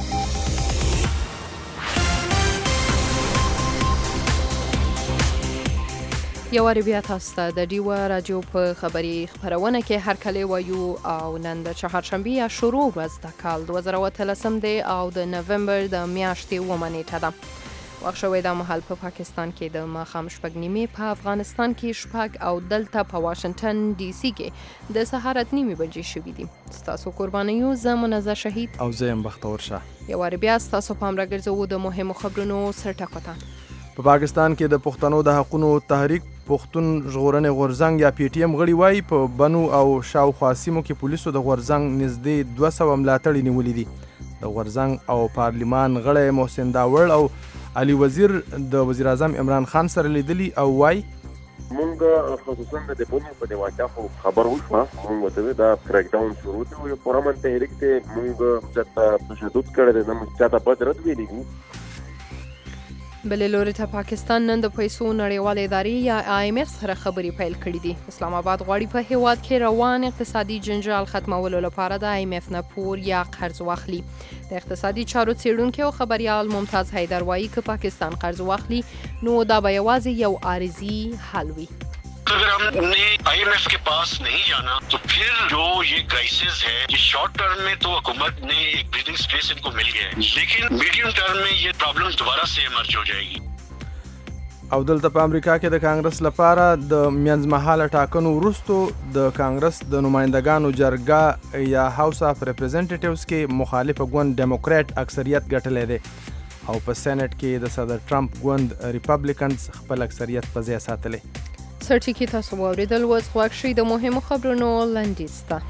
یو واری بیا تاسو ته د ډیو رادیو په خبري خبرونه کې هر کله وایو او نن د چهارشنبه یا شروع ورځ د کال دوه زره اتلسم دی او د نومبر د میاشتې اوومه نیټه ده. وخت شوی دا مهال په پا پاکستان کې د ماښام شپږ نیمې، په افغانستان کې شپږ او دلته په واشنگټن ډي سي کې د سهار اته نیمې بجې شوي دي. ستاسو قربانیو زه منزه شهید او زه یم بختور شاه. یو واری بیا ستاسو پام راګرځوو د مهمو خبرونو سرټکو ته. په پاکستان کې د پښتنو د حقونو تحریک پښتون ژغورنې غورځنګ یا پی ټی ایم غړي وایي په بنو او شاوخوا سیمو کې پولیسو د غورځنګ نږدې دوه سوه ملاتړي نیولي دي. د غورځنګ او پارلیمان غړی محسن داوړ او علي وزیر د وزیر اعظم عمران خان سره لیدلي او وایي مونږ خصوصا د بنو په دې واقعه خو خبر وشوه، مونږ ورته دا کریک ډاون شروع دی او یو پرامن تحریک دی، مونږ چاته تشدد کړی دی، نه مونږ چاته بد رد ویلي دي. بلې لوري ته پاکستان نن د پیسو نړیوالې ادارې یا آی ایم ایف سره خبرې پیل کړي دي. اسلام آباد غواړي په هیواد کې روان اقتصادي جنجال ختمولو لپاره د آی ایم ایف نه پور یا قرض واخلي. د اقتصادي چارو څیړونکی او خبریال ممتاز حیدر وایي که پاکستان قرض واخلي نو دا به یوازې یو عارضي حل وي. अगर हमने आई एम एफ के पास नहीं जाना तो फिर जो ये क्राइसिस है ये शॉर्ट टर्म में तो हुकूमत ने एक ब्रीदिंग स्पेस इनको मिल गया है, लेकिन मीडियम टर्म में ये प्रॉब्लम दोबारा से इमर्ज हो जाएगी. او دلته په امریکا کې د کانګرس لپاره د منځمهاله ټاکنو وروستو د کانګرس د نمایندګانو جرګه یا هاوس اف ریپرزنټیټیوز کې مخالف ګوند ډیموکرات اکثریت ګټلی دی او په سېنات کې د صدر ټرمپ ګوند ریپبلیکنز خپل اکثریت په ځای ساتلی. سرټیکي تاسو واوریدل، اوس غوږ شئ د مهمو خبرونو لنډیز ته.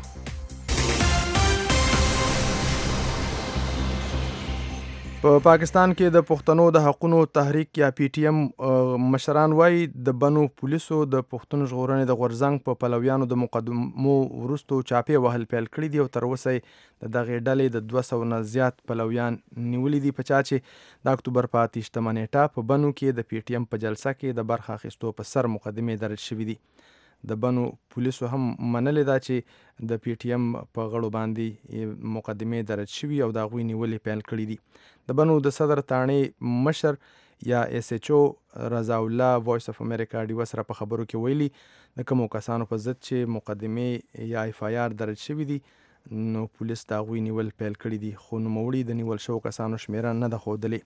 په پاکستان کې د پښتنو د حقونو تحریک یا پی ټی ایم مشران وایي د بنو پولیسو د پښتون ژغورنې د غورځنګ په پلویانو د مقدمو وروستو چاپې وهل پیل کړي دي او تر اوسه د دغې ډلې د دوه سوه نه زیات پلویان نیولي دي، په چا چې د اکتوبر په اته ویشتمه نیټه په بنو کې د پی ټی ایم په جلسه کې د برخه اخیستو په سر مقدمې درج شوي دي. د بنو پولیسو هم منلې ده چې د پی ټی ایم په غړو باندې مقدمې درج شوي او د هغوی نیولې پیل کړي دي. د بنو د صدر تاڼې مشر یا ایس ایچ او رضا الله وایس اف امریکا ډیو سره په خبرو کې ویلي د کومو کسانو په ضد چې مقدمې یا ایف آی آر درج شوي دي نو پولیس د هغوی نیول پیل کړي دي، خو نوموړي د نیول شوو کسانو شمیره نه ده ښودلې.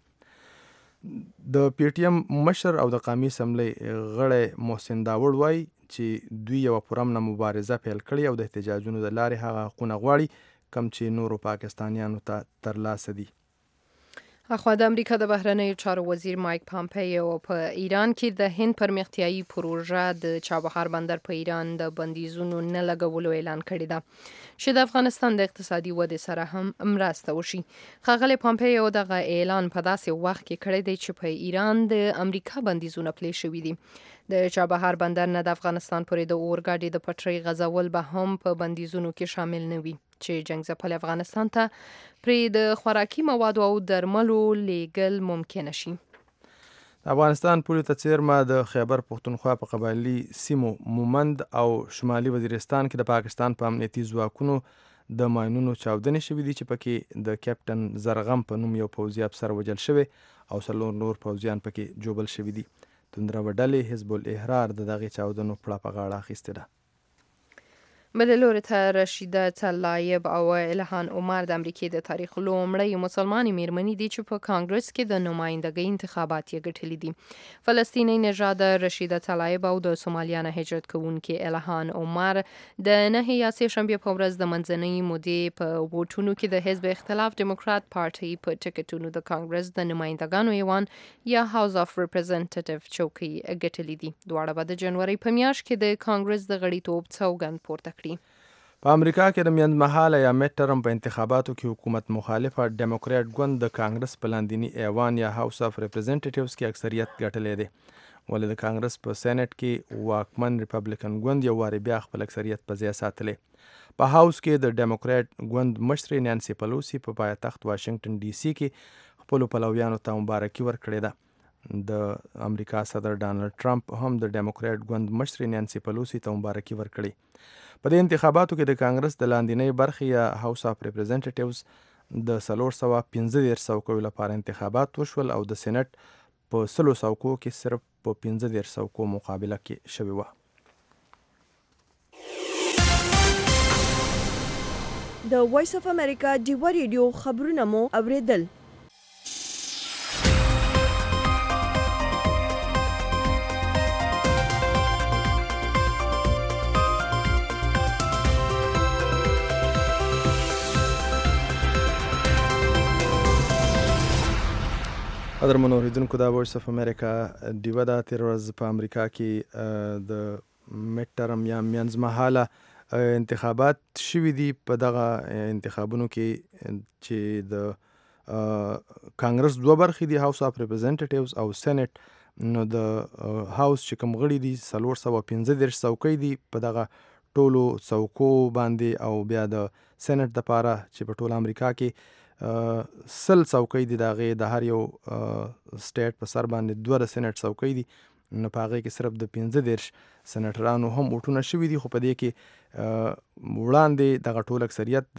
د پی ټی ایم مشر او د قومي اسمبلی غړی محسن داوړ وایي چې دوی یوه پرامنه مبارزه پیل کړې او د احتجاجونو د لارې هغه حقونه غواړي کوم چې نورو پاکستانیانو ته ترلاسه دي. اخوا د امریکا د بهرنیو چارو وزیر مایک پامپیو په ایران کې د هند پرمختیایي پروژه د چابهار بندر په ایران د بندیزونو نه لګولو اعلان کړی ده چې د افغانستان د اقتصادي ودې سره هم مرسته وشي. ښاغلی پامپیو دغه اعلان په داسې وخت کې کړی دی چې په ایران د امریکا بندیزونه پلی شوي دي. د چابهار بندر نه د افغانستان پورې د اورګاډي د پټرۍ غځول به هم په بندیزونو کې شامل نه وي چې جنګ ځپلي افغانستان ته پرې د خوراکي موادو او درملو لیږل ممکنه شي. د افغانستان پولې ته څیرمه د خیبر پښتونخوا په قبایلي سیمو مومند او شمالي وزیرستان کې د پاکستان په امنیتي ځواکونو د ماینونو چاودنې شوي دي چې پکې د کیپټن زرغم په نوم یو پوځي افسر وژل شوی او څلور نور پوځیان پکې جوبل شوي دي. توندروه ډلې حزب الاحرار د دغې چاودنو پړه په غاړه اخیستې ده. بلې لوري ته رشیده طلایب او الهان عمر د امریکې د تاریخ لومړۍ مسلمانې میرمنې دي چې په کانګرس کې د نمایندګۍ انتخابات یې ګټلي دي. فلسطیني نژاده رشیده طلایب او د سومالیا نه هجرت کوونکې الهان عمر د نهه یا سې شنبې په ورځ د منځنۍ مودې په ووټونو کې د حزب اختلاف ډیموکرات پارټۍ په ټکټونو د کانګرس د نمایندګانو ایوان یا هاوس اف ریپرزنټیټیو چوکۍ ګټلي دي. دواړه به د جنوري په میاشت کې د کانګرس د غړیتوب سوګند پورته کړي. په امریکا کې د منځمهاله یا میډ ټرم په انتخاباتو کې حکومت مخالفه ډیموکرات ګوند د کانګرس په لاندینی ایوان یا هاوس اف ریپرزنټیټیوز کې اکثریت ګټلی دی، ولې د کانګرس په سېنات کې واکمن ریپبلیکن ګوند یو وارې بیا خپل اکثریت په ځای ساتلی. په هاوس کې د ډیموکرات ګوند مشرې نانسي پلوسی په پایتخت واشنگټن ډي سي کې خپلو پلویانو ته مبارکي ورکړې ده. د امریکا صدر ډانلډ ټرمپ هم د ډیموکریټ ګوند مشرې نانسي پلوسی ته مبارکي ورکړي. په دې انتخاباتو کې د کانګرس د لاندینۍ برخې یا هاوس اف ریپرزنټیټیوز د څلور سوه پنځه دېرش څوکیو لپاره انتخابات وشول او د سینټ په سلو څوکو کې صرف په پنځه دېرش څوکو مقابله کې شوې وه. د وایس اف امریکا ډیوا ریډیو خبرونه مو اوریدل. قدرمنو اوریدونکو دا وایس اف امریکا ډیوا دا تېره ورځ په امریکا کې د میډ ټرم یا منځمهاله انتخابات شوي دي. په دغه انتخابونو کې چې د کانګرس دوه برخې دي، هاوس اف ریپرزنټیټیوز او سینټ، نو د هاوس چې کوم غړي دي څلور سوه پنځه دېرش څوکۍ دي په دغه ټولو څوکو باندې، او بیا د سینټ دپاره چې په ټول امریکا کې سل څوکۍ دي، د هغې د هر یو سټیټ په سر باندې دوه د سینټ څوکۍ دي. نو په هغې کې صرف د پنځه دېرش سینټرانو هم ووټونه شوي دي، خو په دې کې وړاندې دغه ټول اکثریت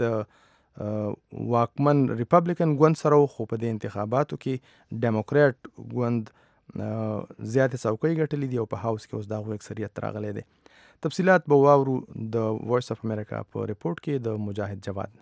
د واکمن ریپبلیکن ګوند سره و، خو په دې انتخاباتو کې ډیموکریټ ګوند زیاتې څوکۍ ګټلې دي او په هاوس کې اوس د هغوی اکثریت راغلی دی. تفصیلات به واورو د وایس اف امریکا په ریپورټ کې د مجاهد جواد.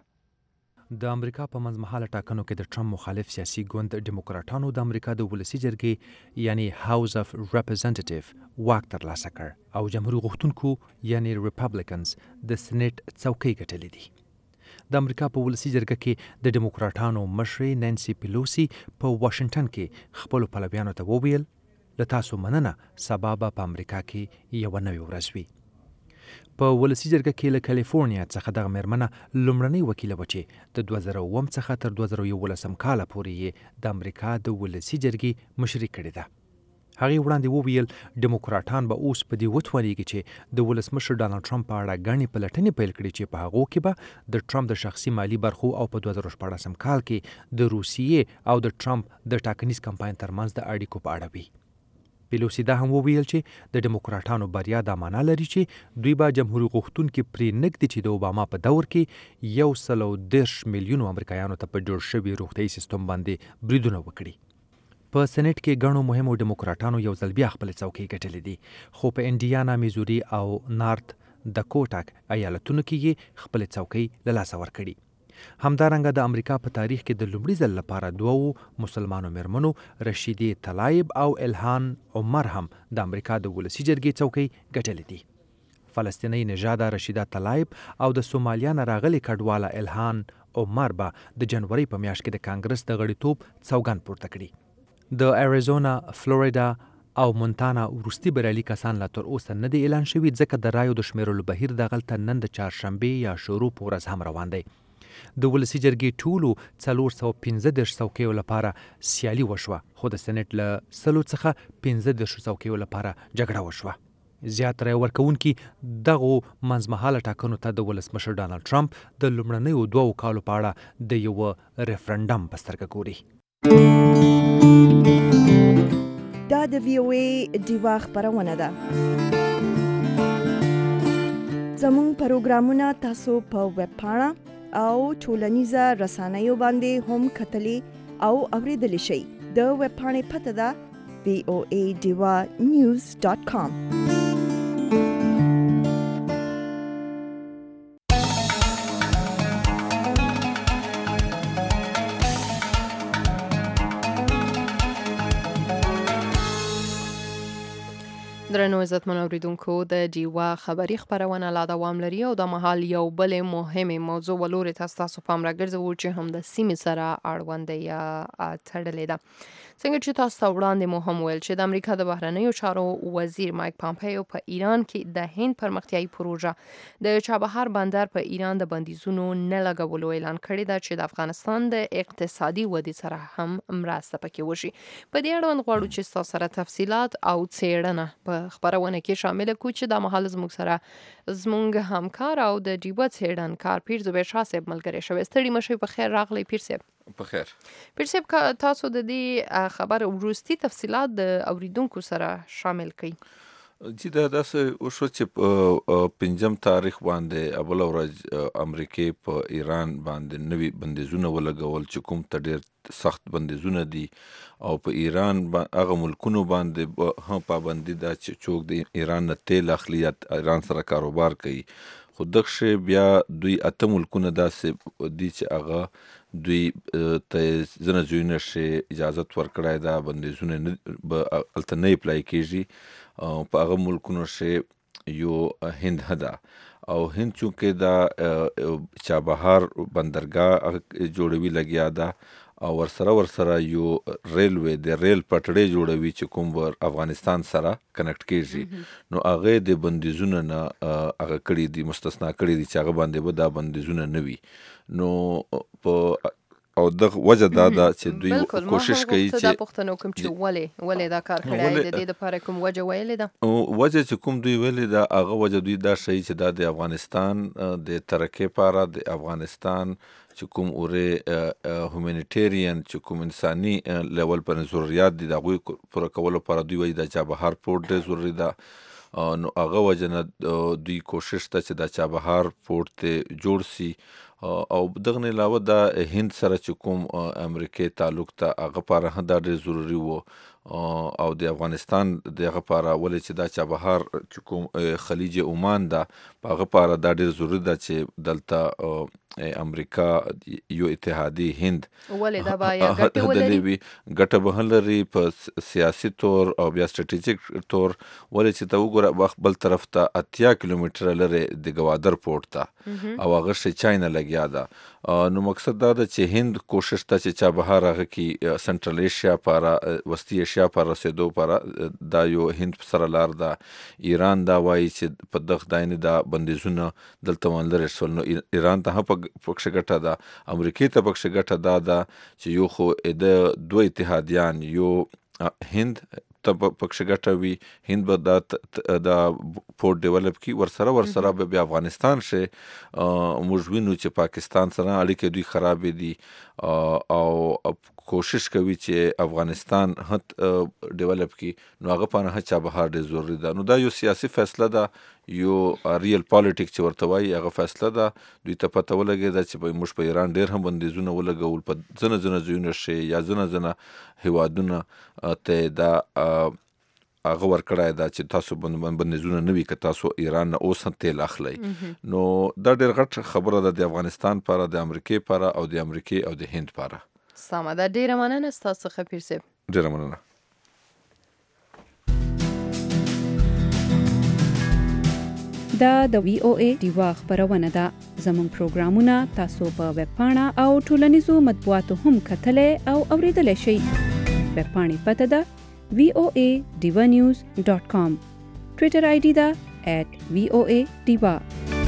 د امریکا په منځمهاله ټاکنو کې د ټرمپ مخالف سیاسي ګوند ډیموکراټانو د امریکا د ولسي جرګې یعنی هاوس اف ریپرزنټیټیو واک ترلاسه کړ او جمهوریت غوښتونکو یعنی ریپبلیکنز د سینټ څوکۍ ګټلې دي. د امریکا په ولسي جرګه کې د ډیموکراټانو مشرې نانسي پیلوسی په واشنگټن کې خپلو پلویانو ته وویل له تاسو مننه، سبا به په امریکا کې یوه نوې ورځ وي. په ولسي جرګه کې له کالیفورنیا څخه دغه مېرمنه لومړنۍ وکیله وه چې د دوه زره اووم څخه تر دوه زره یولسم کاله پورې یې د امریکا د ولسي جرګې مشري کړې ده. هغې وړاندې وویل ډیموکراټان به اوس په دې وتوانیږي چې د ولسمشر ډانلډ ټرمپ په اړه ګڼې پلټنې پیل کړي چې په هغو کې به د ټرمپ د شخصي مالي برخو او په دوه زره شپاړسم کال کې د روسیې او د ټرمپ د ټاکنیز کمپاین ترمنځ د اړیکو په اړه وي. پیلوسی دا هم وویل چې د ډیموکراټانو بریا دا معنا لري چې دوی به جمهوریت غوښتونکي پرې نږدي چې د اوباما په دور کې یو سل او دېرش میلیونو امریکایانو ته په جوړ شوي روغتیايي سیستم باندې بریدونه وکړي. په سینټ کې ګڼو مهمو ډیموکراټانو یو ځل بیا خپلې څوکۍ ګټلې دي، خو په انډیانا، میزوري او نارت دکوټا ایالتونو کې یې خپلې څوکۍ له لاسه ورکړي. همدارنګه د امریکا په تاریخ کې د لومړي ځل لپاره دوو مسلمانو مېرمنو رشیدې طلایب او الهان عمر هم د امریکا د ولسي جرګې څوکۍ ګټلې دي. فلسطینی نژاده رشیده طلایب او د سومالیا نه راغلې کډواله الهان عمر به د جنوري په میاشت کې د کانګرس د غړیتوب سوګند پورته کړي. د اریزونا، فلوریدا او مونتانا وروستي بریالي کسان لا تر اوسه نه دی اعلان شوي، ځکه د رایو د شمیرلو بهیر دغلته نن د چهارشنبې یا شروع په ورځ هم روان دی. د ولسي جرګې ټولو څلور سوه پنځه دېرش څوکیو لپاره سیالي وشوه، خو د سینټ له سلو څخه پنځه دېرشو څوکیو لپاره جګړه وشوه. زیات رای ورکوونکي دغو منځمهاله ټاکنو ته د ولسمشر ډانلډ ټرمپ د لومړنیو دوو کالو په اړه د یوه ریفرنډم په سترګه ګوري. دا د وی او ای ډیوا خبرونه ده. زموږ پروګرامونه تاسو په ویب پاڼه او ټولنیزه رسنیو باندې هم کتلی او اوریدلی شئ. د ویب پاڼې پته ده وی او ای ډیوا نیوز ډاټ کام. درنو عزتمن اوریدونکو، د ډیوا خبری خبرونه لا دوام لري او د مهال یو بل مهمه موضوع ولوري تاسو تاسو پام راګرځو چې هم د سیمې سره اړوند یا تړلې ده. څنګه چې تاسو ته وړاندې مو هم ویل چې د امریکا د بهرنیو چارو وزیر مایک پامپیو په ایران کې د هند پرمختیایي پروژه د چابهار بندر په ایران د بندیزونو نه لګولو اعلان کړی ده چې د افغانستان د اقتصادي ودې سره هم مرسته پکې وشي. په دې اړه غواړو چې تاسو سره تفصيلات او څېړنه په خبرونه کې شامل کو چې د مهال زموږ سره زموږ همکار او د ډیوه څېړنکار پیر زبیر شاه صاحب ملګری شوی. ستړي مشي په خیر راغلی پیر صاحب. په خیر. پیر صاحب تاسو د دې خبر وروستي تفصيلات د اوریدونکو سره شامل کړئ. چې دا داسې وشو چې په پنځم تاریخ باندې اول ورځ امریکې په ایران باندې نوي بندیزونه ولګول چې کوم ته ډېر سخت بندیزونه دي او په ایران هغه ملکونو باندې هم پابندي ده چې څوک د ایران نه تیل اخلي یا ایران سره کاروبار کوي. خو دغه بیا دوی اته ملکونه داسې دي چې هغه دوی ته ځنه ځایونه شي اجازت ورکړی ده بندیزونه به هلته نه اپلای کېږي. په هغه ملکونو شي یو هند ده او هند چونکې دا چابهار بندرګاه جوړوي لګیا ده او ورسره ورسره یو ریلوی د ریل پټړۍ جوړوي چې کوم ور افغانستان سره کنیکټ کېږي نو هغه د بندیزونه نه هغه کړي دي مستثنا کړي دي چې هغه باندې به دا بندیزونه نه وي. نو په او دغه وجه دا ده چې دوی کوشش کوي چې دا پښتنو کوم چې ولې ولې دا کار کړی د دې لپاره کوم وجه ویلې ده وجه چې کوم دوی ویلې ده هغه وجه دوی دا شي چې دا د افغانستان د ترقۍ لپاره د افغانستان چې کوم اوره هومانیټیرین چې کوم انساني لیول پر ضرورت دي د هغوی پوره کولو لپاره دوی وایي د چابهار پورټ ډېر ضروري ده. نو هغه وجه نه دوی کوشش ته چې د چابهار پورټ ته جوړ سي او دغه نه علاوه د هند سره چې کوم امریکای تعلق ته هغه لپاره هم دا ډېر ضروري و او د افغانستان دغه لپاره ولې چې دا چابهار چې کوم خلیج عمان ده په هغه لپاره دا ډېر ضروري ده چې دلته امریکا یو اتحادی هند ولې دا به یا ګټه ولري ګټه به لري په سیاسي تور او بیا سټریټیجیک تور ولې چې ته وګوره بل طرف ته اتیا کیلومتره لري د ګوادر پورټ ته او هغه شي چاینا لګیا ده. نو مقصد دا ده چې هند کوشش ته چې چابهار هغه کې سنټرل ایشیا لپاره وسطي ایشیا لپاره رسېدو لپاره دا یو هند سره لار ده. ایران دا وایي چې په دغه داینې دا بندیزونه دلته ونلري شول نو ایران ته هم پکښې ګټه ده امریکې ته پکښې ګټه دا ده چې یو خو د دوه اتحادیان یو هند ته پکښې ګټه وي هند به دا دا پورټ ډیولپ کړي ورسره ورسره به بیا افغانستان شي. موږ وینو چې پاکستان سره اړیکې دوی خرابې دي او کوشش کوي چې افغانستان هت ډیولپ کړي نو هغه په نه چابهار ډېر ضروري ده. نو دا یو سیاسي فیصله ده یو ریل پالیټیک چې ورته وایي هغه فیصله ده دوی ته پته ولګېده چې موږ په ایران ډېر هم بندیزونه ولګول په ځنه ځنه ځایونه شي یا ځنه ځنه هیوادونه ته دا هغه ورکړی ده چې تاسو بندیزونه نه وي که تاسو ایران نه اوس هم تیل اخلئ. نو دا ډېر غټ خبره ده د افغانستان لپاره د امریکې لپاره او د امریکې او د هند لپاره. سمه ده ډېره مننه ستاسو څخه پیر صاحب. ډېره مننه. دا د وی او ای ډیوا خبرونه ده. زموږ پروګرامونه تاسو په ویب پاڼه او ټولنیزو مطبوعاتو هم کتلی او اوریدلی شئ. ویب پاڼې پته ده وی او ای ډیوا نیوز ډاټ کام. ټویټر آی ډي ده ایٹ وی او ای ډیوا.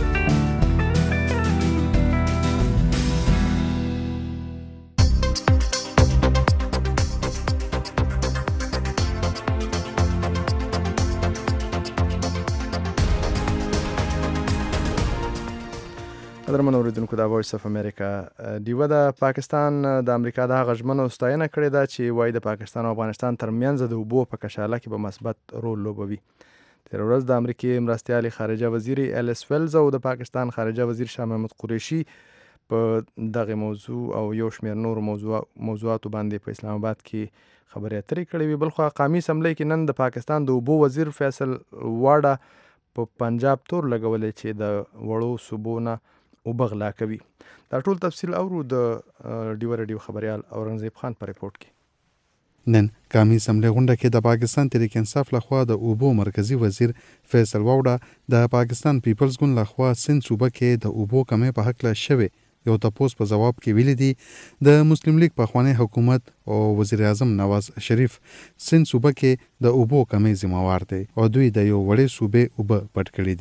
قدرمن اوریدونکو د وایس اف امریکا ډیوه د پاکستان د امریکا د هغه ژمنو ستاینه کړې ده چې وایي د پاکستان او افغانستان ترمنځ د اوبو په کشاله کې به مثبت رول لوبوي. تېره ورځ د امریکې مرستیال خارجه وزیر الیس ویلز او د پاکستان خارجه وزیر شاه محمود قریشي په دغه موضوع او یو شمېر نور موضوع موضوعاتو باندې په اسلام آباد کې خبرې اترې کړې وي. بلخوا قومي اسمبلی کې نن د پاکستان د اوبو وزیر فیصل واډه په پنجاب تور لګولې چې د وړو صوبو نه اوبه غلا کوي. دا ټول تفصیل اورو د ډیو رادیو خبريال اورنګزیب خان په ریپورت کې. نن قومي اسمبلی غونډه کې د پاکستان تحریک انصاف لخوا د اوبو مرکزی وزیر فیصل واوډه د پاکستان پیپلز ګوند لخوا سند صوبه کې د اوبو کمې په حق له شوی یو تاسو په جواب کې ویلي دي د مسلم لیگ په خوانی حکومت او وزیر اعظم نواز شریف سند صوبه کې د اوبو کمې ذمہوار دي او دوی د یو وړې صوبې اوبه پټ کړې دي.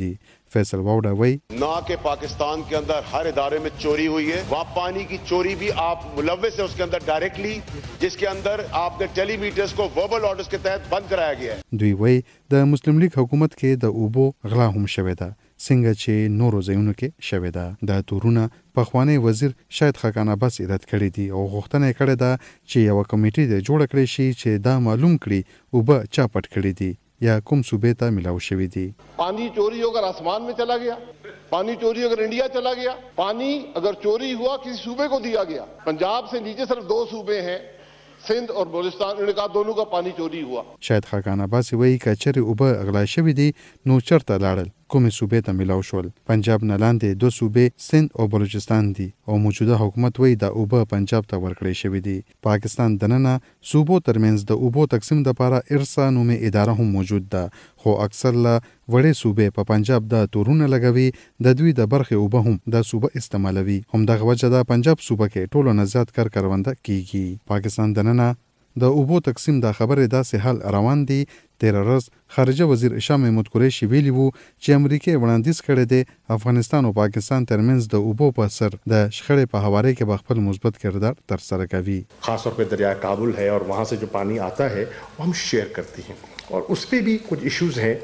फैसल वावड़ा वही ना कि पाकिस्तान के अंदर हर इदारे में चोरी हुई है, वहाँ पानी की चोरी भी आप मुलव्वस है उसके अंदर डायरेक्टली, जिसके अंदर आपने टेलीमीटर्स को वर्बल ऑर्डर्स के तहत बंद कराया गया है। دوی وای د مسلم لیگ حکومت کې د اوبو غلا هم شوې ده څنګه چې نورو ځایونو کې شوې ده. د تورونه پخوانی وزیر شاید خاقان عباس رد کړی دی او غوښتنه کړې ده چې یو کمیټه د جوړ کړي شي چې دا معلوم کړي اوبه چا پټ کړی دی یا کوم صوبې ته ملاو شوی دی. पानी चोरी होकर आसमान में चला गया, पानी चोरी अगर इंडिया चला गया, पानी अगर चोरी हुआ किसी सूबे को दिया गया. पंजाब से नीचे सिर्फ दो सूबे हैं, सिंध और बलूचिस्तान, उन्होंने कहा दोनों का पानी चोरी हुआ. شاید خاقان عباس وایي که چېرې اوبه غلا شوي دي نو چېرته لاړل، کومې صوبې ته ملاو شول. پنجاب نه لاندې دوه صوبې سند او بلوچستان دي او موجوده حکومت وایي دا اوبه پنجاب ته ورکړې شوي دي. پاکستان دننه صوبو ترمنځ د اوبو تقسیم دپاره ارسا نومې اداره هم موجود ده، خو اکثر له وړې صوبې په پنجاب د تورونه لګوي، د دوی د برخې اوبه هم د صوبه استعمالوي. همدغه وجه ده پنجاب صوبه کې ټولو نه زیات کار کرونده کیږي. پاکستان دننه د اوبو تقسیم د خبرې داسې حال روان دی. تیره ورځ خارجه وزیر شاه محمود قریشي ویلي وو چې امریکا وړاندیز کړی دی افغانستان او پاکستان ترمنځ د اوبو په سر د شخړې په هواري کې به خپل مثبت کردار ترسره کوي. خاص طور पे दरिया काबुल है और वहाँ से जो पानी आता है वो हम शेयर करते हैं और उस पर भी कुछ इश्यूज हैं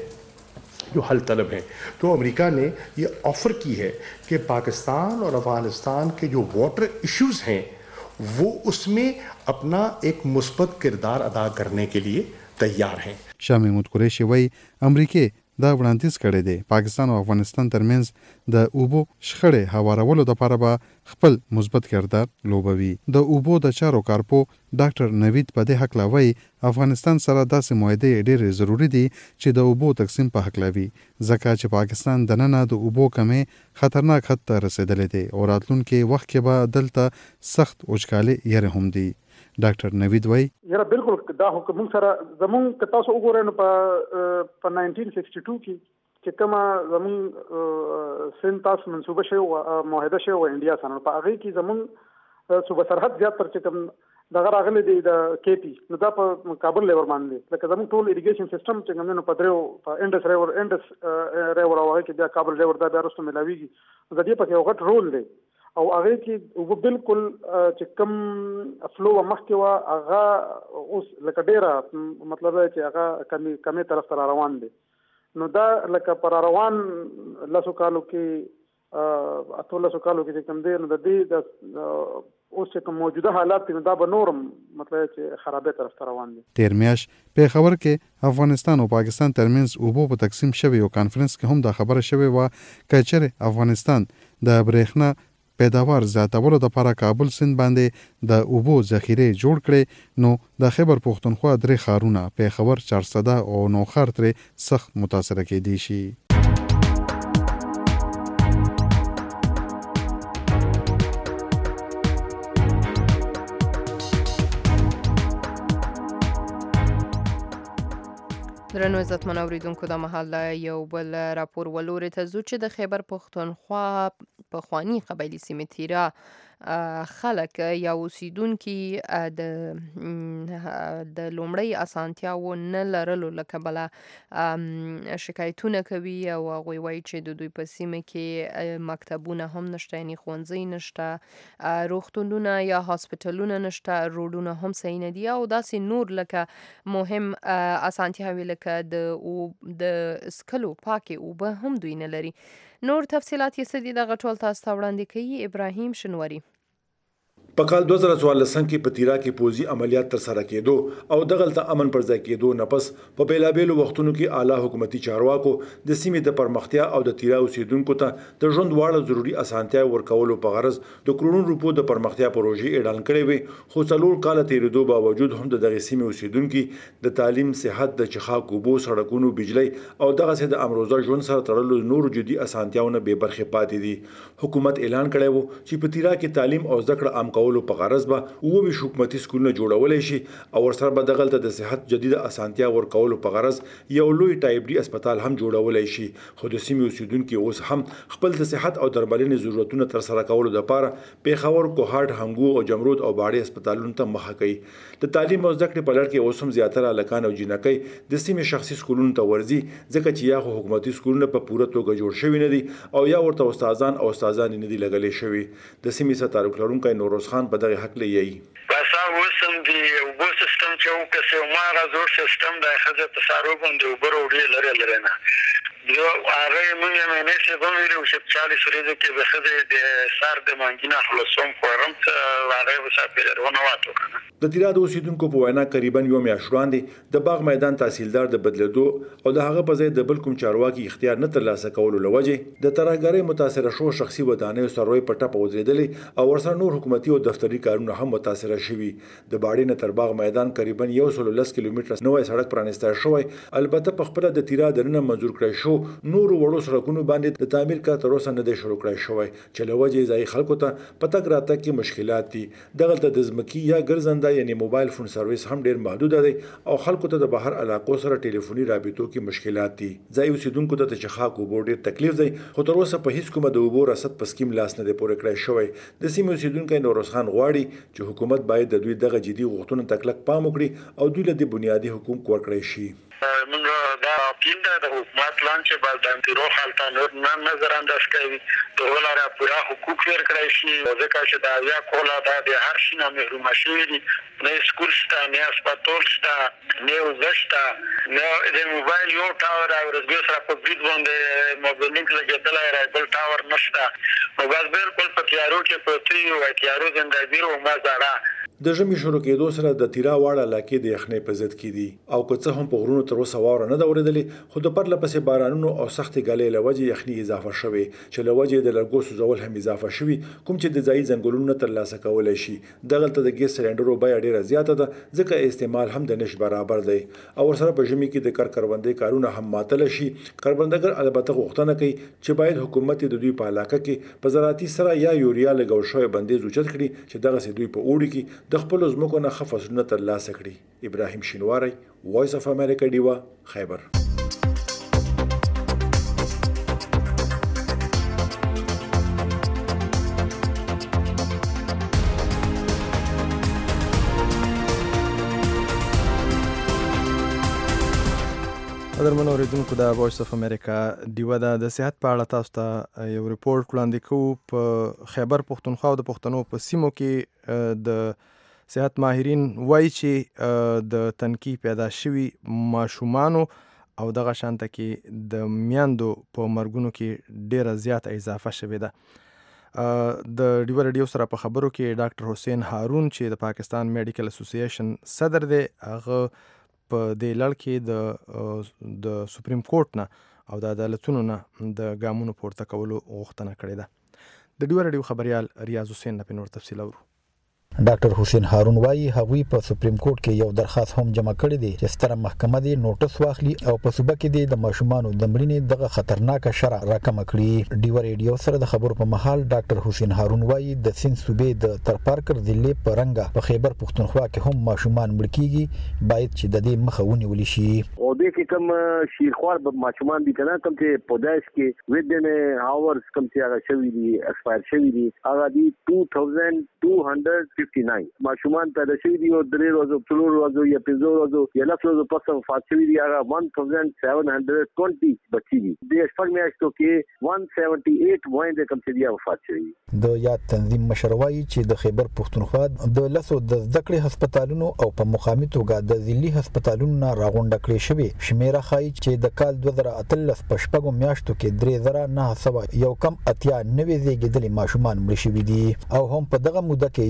जो हल तलब हैं. तो अमेरिका ने ये ऑफर की है कि पाकिस्तान और अफगानिस्तान के जो वाटर इश्यूज हैं वो उसमें अपना एक मुस्बत किरदार अदा करने के लिए तैयार हैं. شاه محمود قریشي وایي امریکا دا وړاندیز کړی دی پاکستان او افغانستان ترمنځ د اوبو شخړې هوارولو لپاره به خپل مثبت کردار لوبوي. د اوبو د چارو کارپو ډاکټر نوید په دې حق لاوي افغانستان سره داسې معاهده ډېر ضروری دي چې د اوبو تقسیم په حق لاوي ځکه چې پاکستان دننه د اوبو کمې خطرناک حد ته رسیدلې دي او راتلونکي وخت کې به دلته سخت وچکالي یې هم دي. ډاکټر نوید وای یاره بالکل دا حکومت سره زمون که تاسو وګورئ نو په په ناینټین سکسټي ټو کې چې کومه زمون سن تاسو منسوبه شوی معاهده شوی و انډیا سره په هغه کې زمون صوبه سرحد زیات تر چې کوم دغه راغلی دی د کیپی نو دا په کابل لیور باندې لکه زمون ټول اریګیشن سیستم چې کوم نو په درو په انډس ریور انډس ریور او هغه کې بیا کابل ریور دا بیا رسو ملاویږي د دې په یو غټ رول دی او هغه کې و بالکل چې کم فلو مخکې وا هغه اوس لکه ډیره مطلب چې هغه کمی کمی طرف ته روان دي نو دا لکه پر روان لاسو کالو کې اته لاسو کالو کې کوم دی نو د دې د اوس چې کوم موجوده حالات نو دا به نورم مطلب چې خرابې طرف ته روان دي. تیر میاش په خبر کې افغانستان او پاکستان ترمنځ اوبو په تقسیم شوی او کانفرنس کې هم دا خبره شوی و چې چېرې افغانستان د برېښنا پیداوار زیاتولو لپاره کابل سند باندې د اوبو ذخیره جوړ کړي نو د خیبر پښتونخوا درې ښارونه پیښور چارسده او نوخار ترې سخت متاثره کېدی شي. درنو عزتمن اوریدونکو د مهال یو بل راپور ولوري ته زو چې د خیبر پښتونخوا پخوانی قبایلی سیمه تیرا خلک یا اوسیدونکي د د لومړی اسانتیاو نه لرلو لکه بل شکایتونه کوي او هغوی وایي چې د دوی په سیمه کې مکتبونه هم نشته، یعنی ښوونځي نشته، روغتونونه یا هاسپټلونه نشته، روډونه هم صحیح نه دي او داسې نور لکه مهم اسانتیاوې لکه د د اسکلو پاکې اوبه هم دوی نه لري. نور تفصیلات یې څه دي دغه ټول تاسو ته وړاندې کوي ابراهیم شنوري. په کال دوه زره څوارلسم کې په تیرا کې پوځي عملیات ترسره کېدو او دغلته امن پر ځای کېدو نه پس په بیلابېلو وختونو کې اعلی حکومتي چارواکو د سیمې د پرمختیا او د تیرا اوسیدونکو ته د ژوند واړه ضروري اسانتیا ورکولو په غرض د کروڑونو روپو د پرمختیا پروژې اعلان کړې وي، خو څلور کاله تیرېدو باوجود هم د دغې سیمې اوسیدونکي د تعلیم، صحت، د چښاک اوبو، سړکونو، بجلی او دغسې د امروزه ژوند سره تړلو نورو جدي اسانتیاونه بې برخې پاتې دي. حکومت اعلان کړی و چې په تیرا کې تعلیم او زده کړه عام کولو په غرض به اووه حکومتي سکولونه جوړولای شي او ورسره به دغلته د صحت جديده اسانتیا ورکولو په غرض یو لوی ټایپ ډي هسپتال هم جوړولای شي. خو د سیمې اوسیدونکو اوس هم خپل د صحت او درملنې ضرورتونه تر سره کولو لپاره پیښور، کوهاټ، هنګو او جمرود او باړې هسپتالونو ته مخه کوي. د تعلیم او زده کړې په لړ کې اوس هم زیاتره هلکان او جینکۍ د سیمې شخصي سکولونو ته ورځي، ځکه چې یا خو حکومتي سکولونه په پوره توګه جوړ شوي نه دي او یا ورته استادان او استادانې نه دي لګلې شوي. د سیمې سره تعلق لرونکی نوروز خان په دغه هکله یایي. باسا وسم دی وبو سیستم چې وکړي او ما راځو سیستم د خزه تصارف باندې وبرو ډیر لري لري نه یو هغه موږ یې نه څه کوم ویلو چې چالیس ورځې کې به خزه د سار د مانګینا خلاصوم خورم ته هغه وساتل ورونه واتو. د تیرا د اوسیدونکو په وینا تقریبا یو میاشت وړاندې د باغ میدان تحصیلدار د بدلیدو او د هغه په ځای د بل کوم چارواکي اختیار نه ترلاسه کولو لوجه د ترهګرۍ متاثره شو شخصي ودانۍ سروي په ټاپ ودرېدلې او ورسره نور حکومتي او دفتري کارونه هم متاثره شوي. د باړې نه تر باغ میدان تقریبا یو سل لس کیلومتره نوې سړک پرانیسته شوی، البته په خپل د تیرا درنه منزور کړی شو نور وړو سړکونو باندې د تعمیر کار تر اوسه نه دی شروع کړی شوی چې لوجه ځای خلکو ته پتک راته کې مشکلات دي. دغلته د ځمکې یا ګرځنده یعنی موبایل فون سرویس هم ډیر محدود دی او خلکو ته د بهر علاقو سره ټلیفوني رابطو کې مشکلات دي. ځای اوسیدونکو ته چې خاک وبو ډیر تکلیف دی، خو تر اوسه په هیڅ کومه د وبو رسد په سکیم لاس نه دی پورې کړی شوی. د سیمې اوسیدونکو نوروز خان غواړي چې حکومت باید د دوی دغه جدي غوښتنو ته کلک پام وکړي او دوی له د بنیادي حقوق ورکړي شي. موږ دا پیند د حکومت لانچ بالدان تیرو حالتا نور نظر انداز کوي ته ولاره پورا حقوق ورکړی شي ځکه چې دا یا کولا دا د هر شي نه محروم شي دي، نه سکول ستا، نه هسپتال ستا، نه وزشتا، نه د موبایل یو ټاور او رسګو سره په بریډ باندې موبایل لینک لګیدل راځي ټاور نشته. موبایل بالکل په تیارو کې پروتي او تیارو زندګی او مزاره د ژمي شروع کېدو سره د تیرا واړه علاقې د یخنۍ په ضد کې دي او که څه هم په غرونو تر اوسه واوره نه ده اورېدلې، خو د پرله پسې بارانونو او سختې ګلې له وجې یخني اضافه شوې چې له وجې د لرګو سوځول هم اضافه شوي، کوم چې د ځایي ځنګلونو نه ترلاسه کولی شي. دغلته د ګیس سلنډرو بیه ډېره زیاته ده ځکه استعمال هم د نش برابر دی او ورسره په ژمي کې د کار کروندې کارونه هم معطله شي. کروندګر البته غوښتنه کوي چې باید حکومت د دوی په علاقه کې په زراعتي سره یا یوریا لګول شوی بندیز اوچت کړي چې دغسې دوی په اوړي کې د خپلو ځمکو نه ښه فصلونه ترلاسه کړي. ابراهیم شینواری، وایس اف امریکا، ډیوا، خیبر. قدرمن اوریدونکو د وایس اف امریکا ډیوا د صحت په اړه تاسو ته یو ریپورت وړاندې کوو. په خیبر پښتونخوا او د پښتنو په سیمو کې د صحت ماهرین وایي چې د تنکي پیدا شوي ماشومانو او دغه شانته کې د میاندو په مرګونو کې ډیره زیاته اضافه شوې ده. د ډیوا رادیو سره په خبرو کې ډاکټر حسین هارون چې د پاکستان میډیکل اسوسییشن صدر دی، هغه په دې لړ کې د د سپریم کورټ نه او د عدالتونو نه د ګامونو پورته کولو غوښتنه کړې ده. د ډیوا رادیو خبريال ریاض حسین نه په نور تفصیل اورو. ډاکټر حسین هارون وایي هغوی په سپریم کورټ کې یو درخواست هم جمع کړی دی چې ستره محکمه دې نوټس واخلي او په صوبه کې د ماشومانو د مړینې دغه خطرناک شرع راکمه کړي. ډیوا ریډیو سره د خبرو په مهال ډاکټر حسین هارون وایي د سند صوبې د ترپارکر ضلع په رنګه په خیبر پښتونخوا کې هم ماشومان مړ کیږي، باید چې د دې مخه ونیول شي. او دې کې کوم شیرخوار ماشومان دي کنه کوم چې پوداش کې ودن هاورز کوم چې هغه شوی دي ایکسپایر شوی دي هغه دي two thousand two hundred fifty-nine ماشومان پیدا شوی دي او درې ورځې څلور ورځې یا پنځه ورځې یا لس ورځې پس وفات شوی دي هغه one thousand seven hundred twenty بچي دي. د شپږ میاشتو کې one seventy-eight وایي کوم چې دی وفات شوی. د یاد تنظیم مشروعي چې د خیبر پښتونخوا د لسو د زده کړې هسپتالونو او په مقامي توګه د ضلعي هسپتالونو نه راغونډه کړې شوې شمیره ښایي چې د کال دوه زره اتلس په شپږو میاشتو کې درې زره نهه سوه یو کم اتیا نوي زیږېدلي ماشومان مړه شوي دي او هم په دغه موده کې یو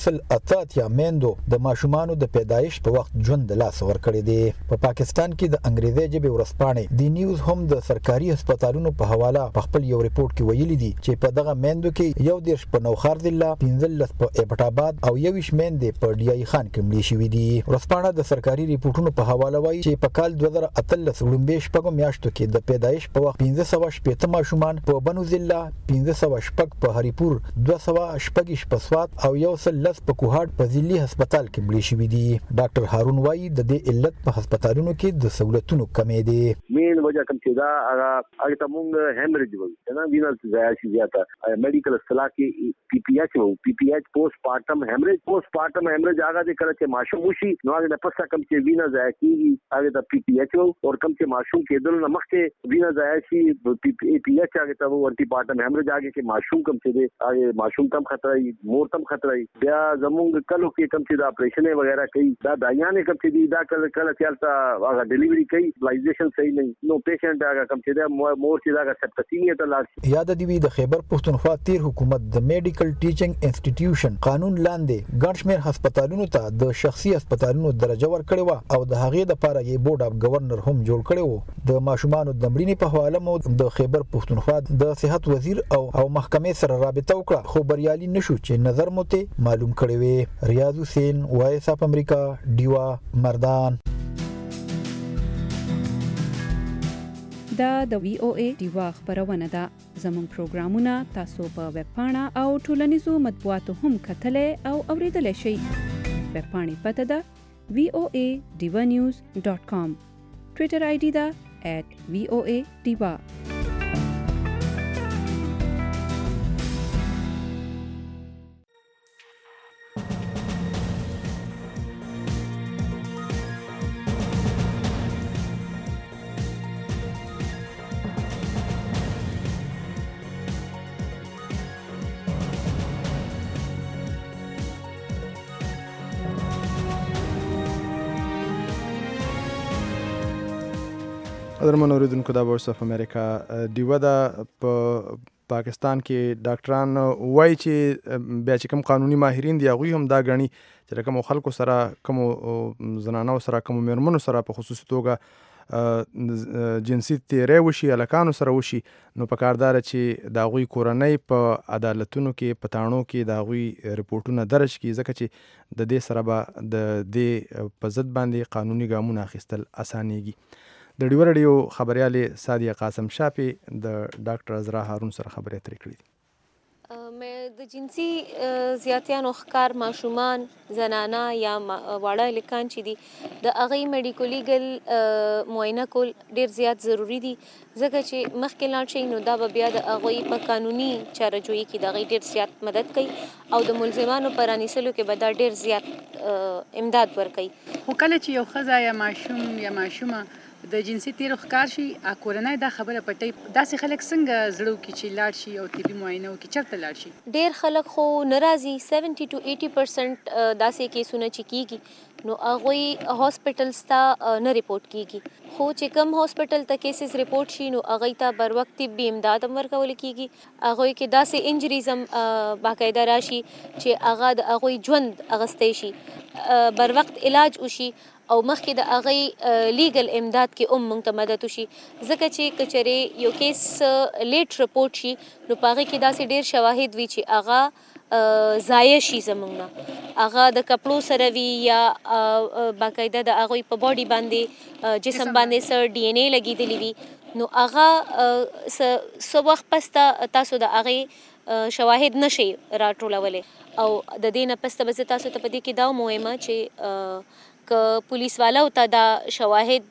سل اته اتیا میندو د ماشومانو د پیدایش په وخت ژوند د لاس ورکړی دی. په پاکستان کې د انګریزي ژبې ورځپاڼې دی نیوز هم د سرکاري هسپتالونو په حواله په خپل یو ریپورت کې ویلي دي چې په دغه میندو کې یو دیرش په نوخار ضلع، پنځلس په ایبټ آباد او یویش میندې په ډی آی خان کې مړې شوې دي. ورځپاڼه د سرکاري ریپورتونو په حواله وایي چې په کال دوه زره اتلس لومړۍ شپږو میاشتو کې د پیدایش په وخت پنځه سوه شپېته ماشومان په بنو ضلع، پنځه سوه شپږ په هریپور، دوه سوه شپږ په سوات او یو سل لس په کوهاټ په ضلعي هسپتال کې مړې شوې دي. ډاکټر هارون وایي د دې علت په هسپتالونو کې د سہولتونو کمې دي. مین وجہ کوم چې دا هغه هغه ته مونږ هیمریج وایي نه وینل ځای شي زیاته میډیکل اصطلاح کې پی پی ایچ وو پی پی ایچ پوسټ پارټم هیمریج. پوسټ پارټم هیمریج هغه د کله چې ماشوم وشي نو هغه د پسا کوم چې وینا ځای کیږي هغه د پی پی ایچ وو او کوم چې ماشوم کېدل نه مخکې وینا ځای شي پی پی ایچ هغه ته ورتي پارټم هیمریج هغه کې ماشوم کوم چې دی هغه ماشوم تم خطر ای مور تم خطر ای بیا زمونږ کلو کې کوم چې د اپریشن وغیرہ کوي دا دایانه کوم چې دی دا کله کله چلتا هغه ډیلیوری کوي لایزیشن صحیح نه نو پیشنټ هغه کوم چې دی مور چې دا سپټسینیا ته لاړ. یاد دی وی د خیبر پښتونخوا تیر حکومت د میډیکل ټیچینګ انسټیټیوشن قانون لاندې ګڼ شمېر هسپتالونو ته د شخصي هسپتالونو درجه ورکړې و او د هغې لپاره یې بورډ اف گورنر هم جوړ کړی و. د ماشومانو د مړینې په حواله مو د خیبر پښتونخوا د صحت وزیر او او محکمې سره رابطه وکړه خو بریالي نشو چې نظر مو ته معلوم کړی وي. ریاض حسین، وایس اف امریکا، ډیوا، مردان. دا د وی او ای ډیوا خبرونه ده. زموږ پروګرامونه تاسو په ویب پاڼه او ټولنیزو مطبوعاتو هم کتلی او اوریدلی شئ. ویب پاڼې پته ده وی او ای ډیوا نیوز ډاټ کام. ټویټر آی ډي ده ایٹ وی او ای ډیوا. قدرمن اوریدونکو دا وایس اف امریکا ډیوا دا په پاکستان کې ډاکټران وایي چې بیا چې کوم قانوني ماهرین دي هغوی هم دا ګڼي چې کوم خلکو سره کوم زنانو سره کوم میرمنو سره په خصوصي توګه جنسي تیری وشي هلکانو سره وشي نو پکاردار چې د هغوی کورنۍ په عدالتونو کې په تاڼو کې د هغوی رپورټونه درج کړي ځکه چې د دې سره به د دې په ضد باندې قانوني ګامونه اخیستل اسانیږي. د ډیوا رادیو خبريالې سادیه قاسم شاپی د ډاکټر عزرا هارون سره خبرې اترې کړې دي. مې د جنسي زیاتیانو ښکار ماشومان، زنانه یا واړه هلکان چې دي د هغوی میډیکو لیګل معاینه کول ډېر زیات ضروري دي ځکه چې مخکې لاړ شي نو دا به بیا د هغوی په قانوني چارهجویي کې د هغوی ډېر زیات مدد کوي او د ملزمانو په رانیسلو کې به دا ډېر زیات امداد ورکوي. خو کله چې یو ښځه یا ماشوم یا ماشومه د جنسي تیرو ښکار شي کورنۍ دا خبره پټوي داسې خلک څنګه زړه وکړي چې لاړ شي او طبي معاینه وکړي چېرته لاړ شي؟ ډېر خلک خو نه راځي. سیونټي ټو ایټي پرسنټ داسې کیسونه چې کیږي نو هغوی هاسپټلز ته نه ریپورټ کیږي خو چې کوم هاسپټل ته کیسز ریپورټ شي نو هغوی ته بر وخت طبي امداد هم ورکول کیږي. هغوی کې داسې انجریز هم باقاعده راشي چې هغه د هغوی ژوند اغستی شي، بر وخت علاج وشي او مخکې د هغې لیګل امداد کې هم موږ ته مدد وشي ځکه چې که چېرې یو کیس لیټ رپورټ شي نو په هغې کې داسې ډېر شواهد وي چې هغه ضایع شي زموږ نه، هغه د کپړو سره وي یا باقاعده د هغوی په باډي باندې جسم باندې څه ډي ان اے لګېدلی وي نو هغه څه وخت پس ته تاسو د هغې شواهد نشئ راټولولی او د دې نه پس ته به زه تاسو ته په دې کې دا ومویمه چې که پولیس والاو ته دا شواهد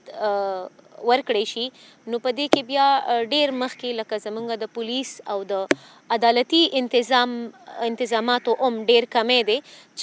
ورکړی شي نو په دې کې بیا ډېر مخکې لکه زموږ د پولیس او د عدالتي انتظام انتظاماتو هم ډېر کمی دی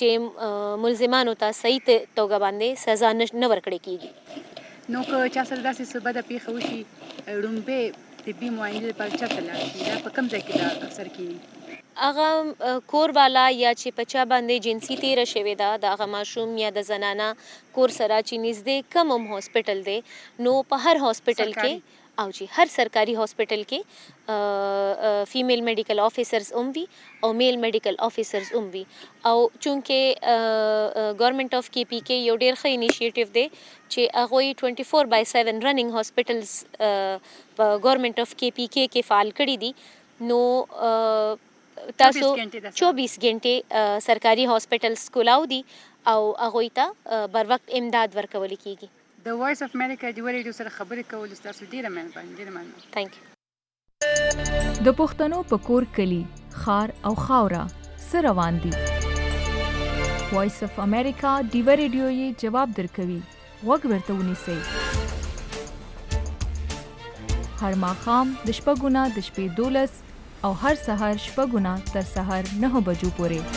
چې ملزمانو ته صحیح توګه باندې سزا نه ورکړی کیږي. نو که چا سره داسې څه بده پیښه وشي لومبۍ طبي معاینې لپاره چېرته لاړ شي؟ دا په کوم ځای کې دا اکثر کیږي؟ هغه کور والا یا چې په چا باندې جنسي تیره شوې ده د هغه ماشوم یا د زنانه کور سره چې نږدې کم هم هاسپټل دی نو په هر هاسپټل کې او چې هر سرکاري هاسپټل کې فیمیل میډیکل افیسرز هم وي او میل میډیکل افیسرز هم وي او چونکې ګورنمنت اف کې پی کې یو ډېر ښه انیشیټیو دی چې هغوی ټوینټي فور بای سیون رننګ هاسپټلز په ګورنمنت اف کې پی کې کې فعال کړي دي نو تاسو چوبیس غنټې سرکاري هاسپټلز کولاو دي او هغوی ته بر وخت امداد ورکول کیږي. د وایس اف امریکا د ریډیو سره خبرې کول تاسو ډیره مهرباني ډیره مننه. ثانک یو. د پښتنو په کور کلی خار او خاورا سره روان دي. وایس اف امریکا د ریډیو یې جواب درکوي. وګ ورته ونیسئ. هر ماښام د شپږو نه د شپې دولس او هر سحر شپږونه تر سحر نه بجو پورې.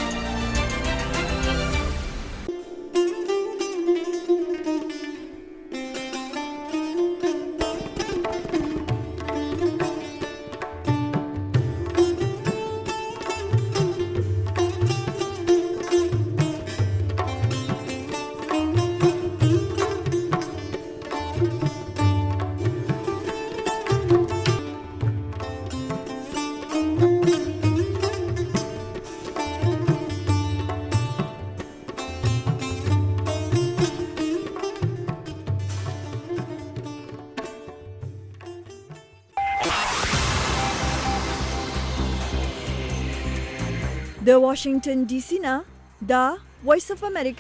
د واشنگټن ډي سي نه دا وایس اف امریکا